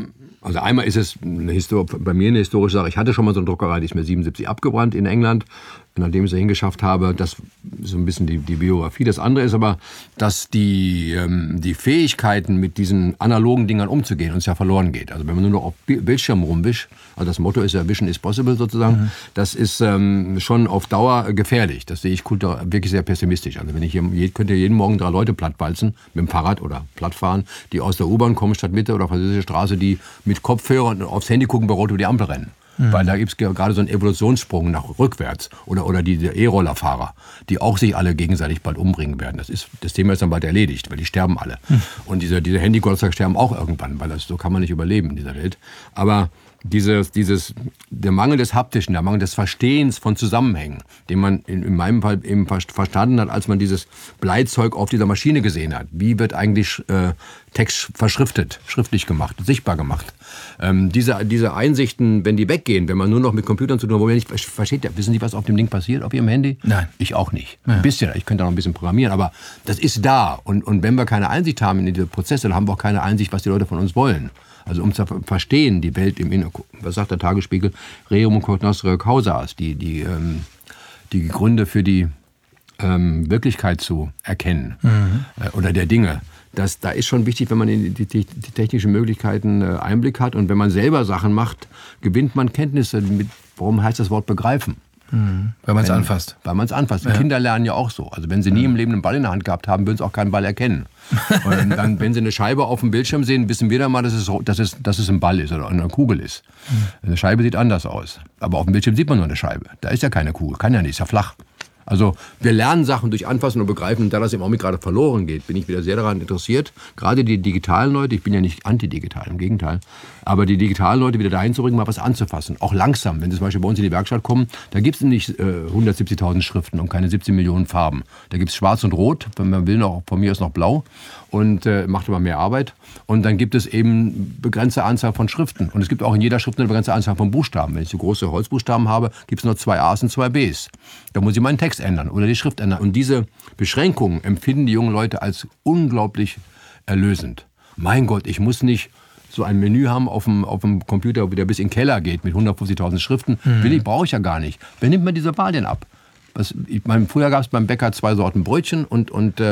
Also einmal ist es bei mir eine historische Sache. Ich hatte schon mal so eine Druckerei, die ist mir 77 abgebrannt in England. Nachdem ich es dahin geschafft habe, das ist so ein bisschen die Biografie. Das andere ist aber, dass die Fähigkeiten, mit diesen analogen Dingern umzugehen, uns ja verloren geht. Also wenn man nur noch auf Bildschirm rumwischt, also das Motto ist ja Vision is possible sozusagen, das ist schon auf Dauer gefährlich. Das sehe ich wirklich sehr pessimistisch. Also wenn könnt ihr jeden Morgen 3 Leute plattwalzen mit dem Fahrrad oder plattfahren, die aus der U-Bahn kommen, Stadtmitte oder Französische Straße, die mit Kopfhörern aufs Handy gucken, bei Rot über die Ampel rennen. Weil da gibt es gerade so einen Evolutionssprung nach rückwärts. Oder die E-Rollerfahrer, die auch sich alle gegenseitig bald umbringen werden. Das Thema ist dann bald erledigt, weil die sterben alle. Und diese Handy-Gottzeit sterben auch irgendwann, weil so kann man nicht überleben in dieser Welt. Aber der Mangel des Haptischen, der Mangel des Verstehens von Zusammenhängen, den man in meinem Fall eben verstanden hat, als man dieses Bleizeug auf dieser Maschine gesehen hat. Wie wird eigentlich Text verschriftet, schriftlich gemacht, sichtbar gemacht? Diese Einsichten, wenn die weggehen, wenn man nur noch mit Computern zu tun hat, wo man nicht versteht, wissen Sie, was auf dem Ding passiert, auf Ihrem Handy? Nein. Ich auch nicht. Ja. Ein bisschen, ich könnte auch noch ein bisschen programmieren, aber das ist da. Und wenn wir keine Einsicht haben in diese Prozesse, dann haben wir auch keine Einsicht, was die Leute von uns wollen. Also um zu verstehen, die Welt im Inneren, was sagt der Tagesspiegel? Rerum cognoscere causas, die Gründe für die Wirklichkeit zu erkennen oder der Dinge. Da ist schon wichtig, wenn man in die technischen Möglichkeiten Einblick hat. Und wenn man selber Sachen macht, gewinnt man Kenntnisse. Warum heißt das Wort begreifen? Weil man es anfasst. Weil man es anfasst. Ja. Kinder lernen ja auch so. Also wenn sie nie im Leben einen Ball in der Hand gehabt haben, würden sie auch keinen Ball erkennen. Und dann, wenn sie eine Scheibe auf dem Bildschirm sehen, wissen wir dann mal, dass es ein Ball ist oder eine Kugel ist. Eine Scheibe sieht anders aus. Aber auf dem Bildschirm sieht man nur eine Scheibe. Da ist ja keine Kugel. Kann ja nicht, ist ja flach. Also wir lernen Sachen durch Anfassen und Begreifen. Und da das im Augenblick gerade verloren geht, bin ich wieder sehr daran interessiert, gerade die digitalen Leute, ich bin ja nicht antidigital, im Gegenteil, aber die digitalen Leute wieder dahin zu bringen, mal was anzufassen. Auch langsam. Wenn sie zum Beispiel bei uns in die Werkstatt kommen, da gibt es nicht 170.000 Schriften und keine 17 Millionen Farben. Da gibt es Schwarz und Rot, wenn man will, von mir ist noch Blau und macht aber mehr Arbeit. Und dann gibt es eben begrenzte Anzahl von Schriften. Und es gibt auch in jeder Schrift eine begrenzte Anzahl von Buchstaben. Wenn ich so große Holzbuchstaben habe, gibt es nur 2 A's und 2 B's. Da muss ich meinen Text ändern oder die Schrift ändern. Und diese Beschränkungen empfinden die jungen Leute als unglaublich erlösend. Mein Gott, ich muss nicht so ein Menü haben auf dem Computer, der bis in den Keller geht mit 150.000 Schriften. Brauche ich ja gar nicht. Wer nimmt mir diese Wahl denn ab? Früher gab es beim Bäcker 2 Sorten Brötchen und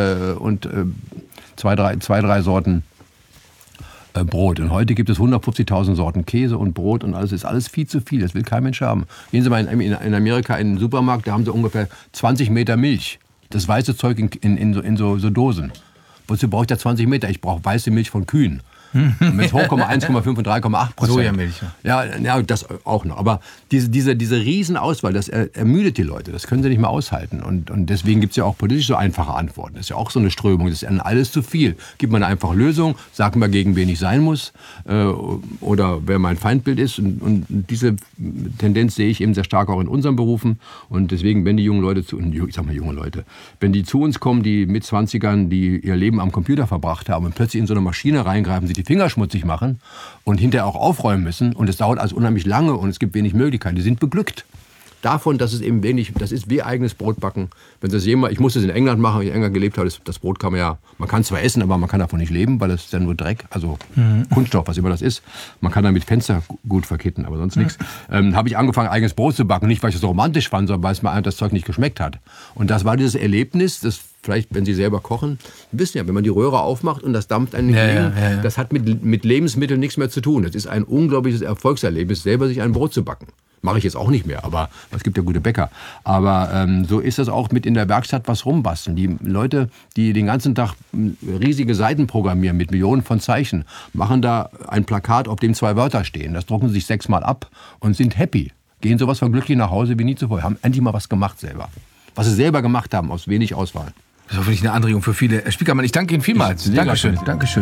2, 3 Sorten Brot. Und heute gibt es 150.000 Sorten Käse und Brot und alles. Ist alles viel zu viel. Das will kein Mensch haben. Gehen Sie mal in Amerika in den Supermarkt, da haben sie ungefähr 20 Meter Milch. Das weiße Zeug in so Dosen. Wozu brauche ich da 20 Meter? Ich brauche weiße Milch von Kühen. Mit hochkomma 1,5 und 3,8%. Sojamilch. Ja, das auch noch. Aber diese Riesenauswahl, das ermüdet die Leute. Das können sie nicht mehr aushalten. Und deswegen gibt es ja auch politisch so einfache Antworten. Das ist ja auch so eine Strömung. Das ist alles zu viel. Gibt man eine einfache Lösung, sagt man, gegen wen ich sein muss oder wer mein Feindbild ist. Und diese Tendenz sehe ich eben sehr stark auch in unseren Berufen. Und deswegen, wenn die jungen Leute wenn die zu uns kommen, die mit 20ern, die ihr Leben am Computer verbracht haben und plötzlich in so eine Maschine reingreifen, die Finger schmutzig machen und hinterher auch aufräumen müssen und es dauert alles unheimlich lange und es gibt wenig Möglichkeiten. Die sind beglückt davon, dass es eben das ist wie eigenes Brotbacken. Wenn das jemand, ich musste es in England machen, weil ich in England gelebt habe, das Brot kann man kann zwar essen, aber man kann davon nicht leben, weil das ist ja nur Dreck, also Kunststoff, was immer das ist. Man kann damit Fenster gut verkitten, aber sonst nichts. Habe ich angefangen, eigenes Brot zu backen, nicht weil ich es so romantisch fand, sondern weil es mir das Zeug nicht geschmeckt hat. Und das war dieses Erlebnis, das vielleicht, wenn Sie selber kochen, wissen ja, wenn man die Röhre aufmacht und das dampft einen ja. Das hat mit Lebensmitteln nichts mehr zu tun. Das ist ein unglaubliches Erfolgserlebnis, selber sich ein Brot zu backen. Mache ich jetzt auch nicht mehr, aber es gibt ja gute Bäcker. Aber so ist das auch mit in der Werkstatt was rumbasteln. Die Leute, die den ganzen Tag riesige Seiten programmieren mit Millionen von Zeichen, machen da ein Plakat, auf dem 2 Wörter stehen. Das drucken sie sich 6-mal ab und sind happy. Gehen sowas von glücklich nach Hause wie nie zuvor. Haben endlich mal was gemacht selber. Was sie selber gemacht haben, aus wenig Auswahl. Das ist hoffentlich eine Anregung für viele. Herr Spiekermann, ich danke Ihnen vielmals. Dankeschön.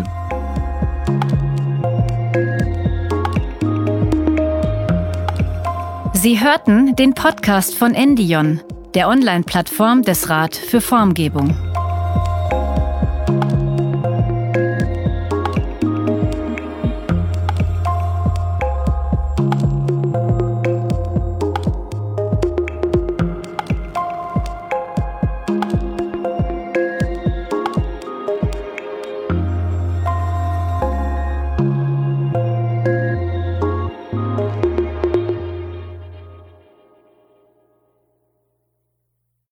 Sie hörten den Podcast von Endion, der Online-Plattform des Rat für Formgebung.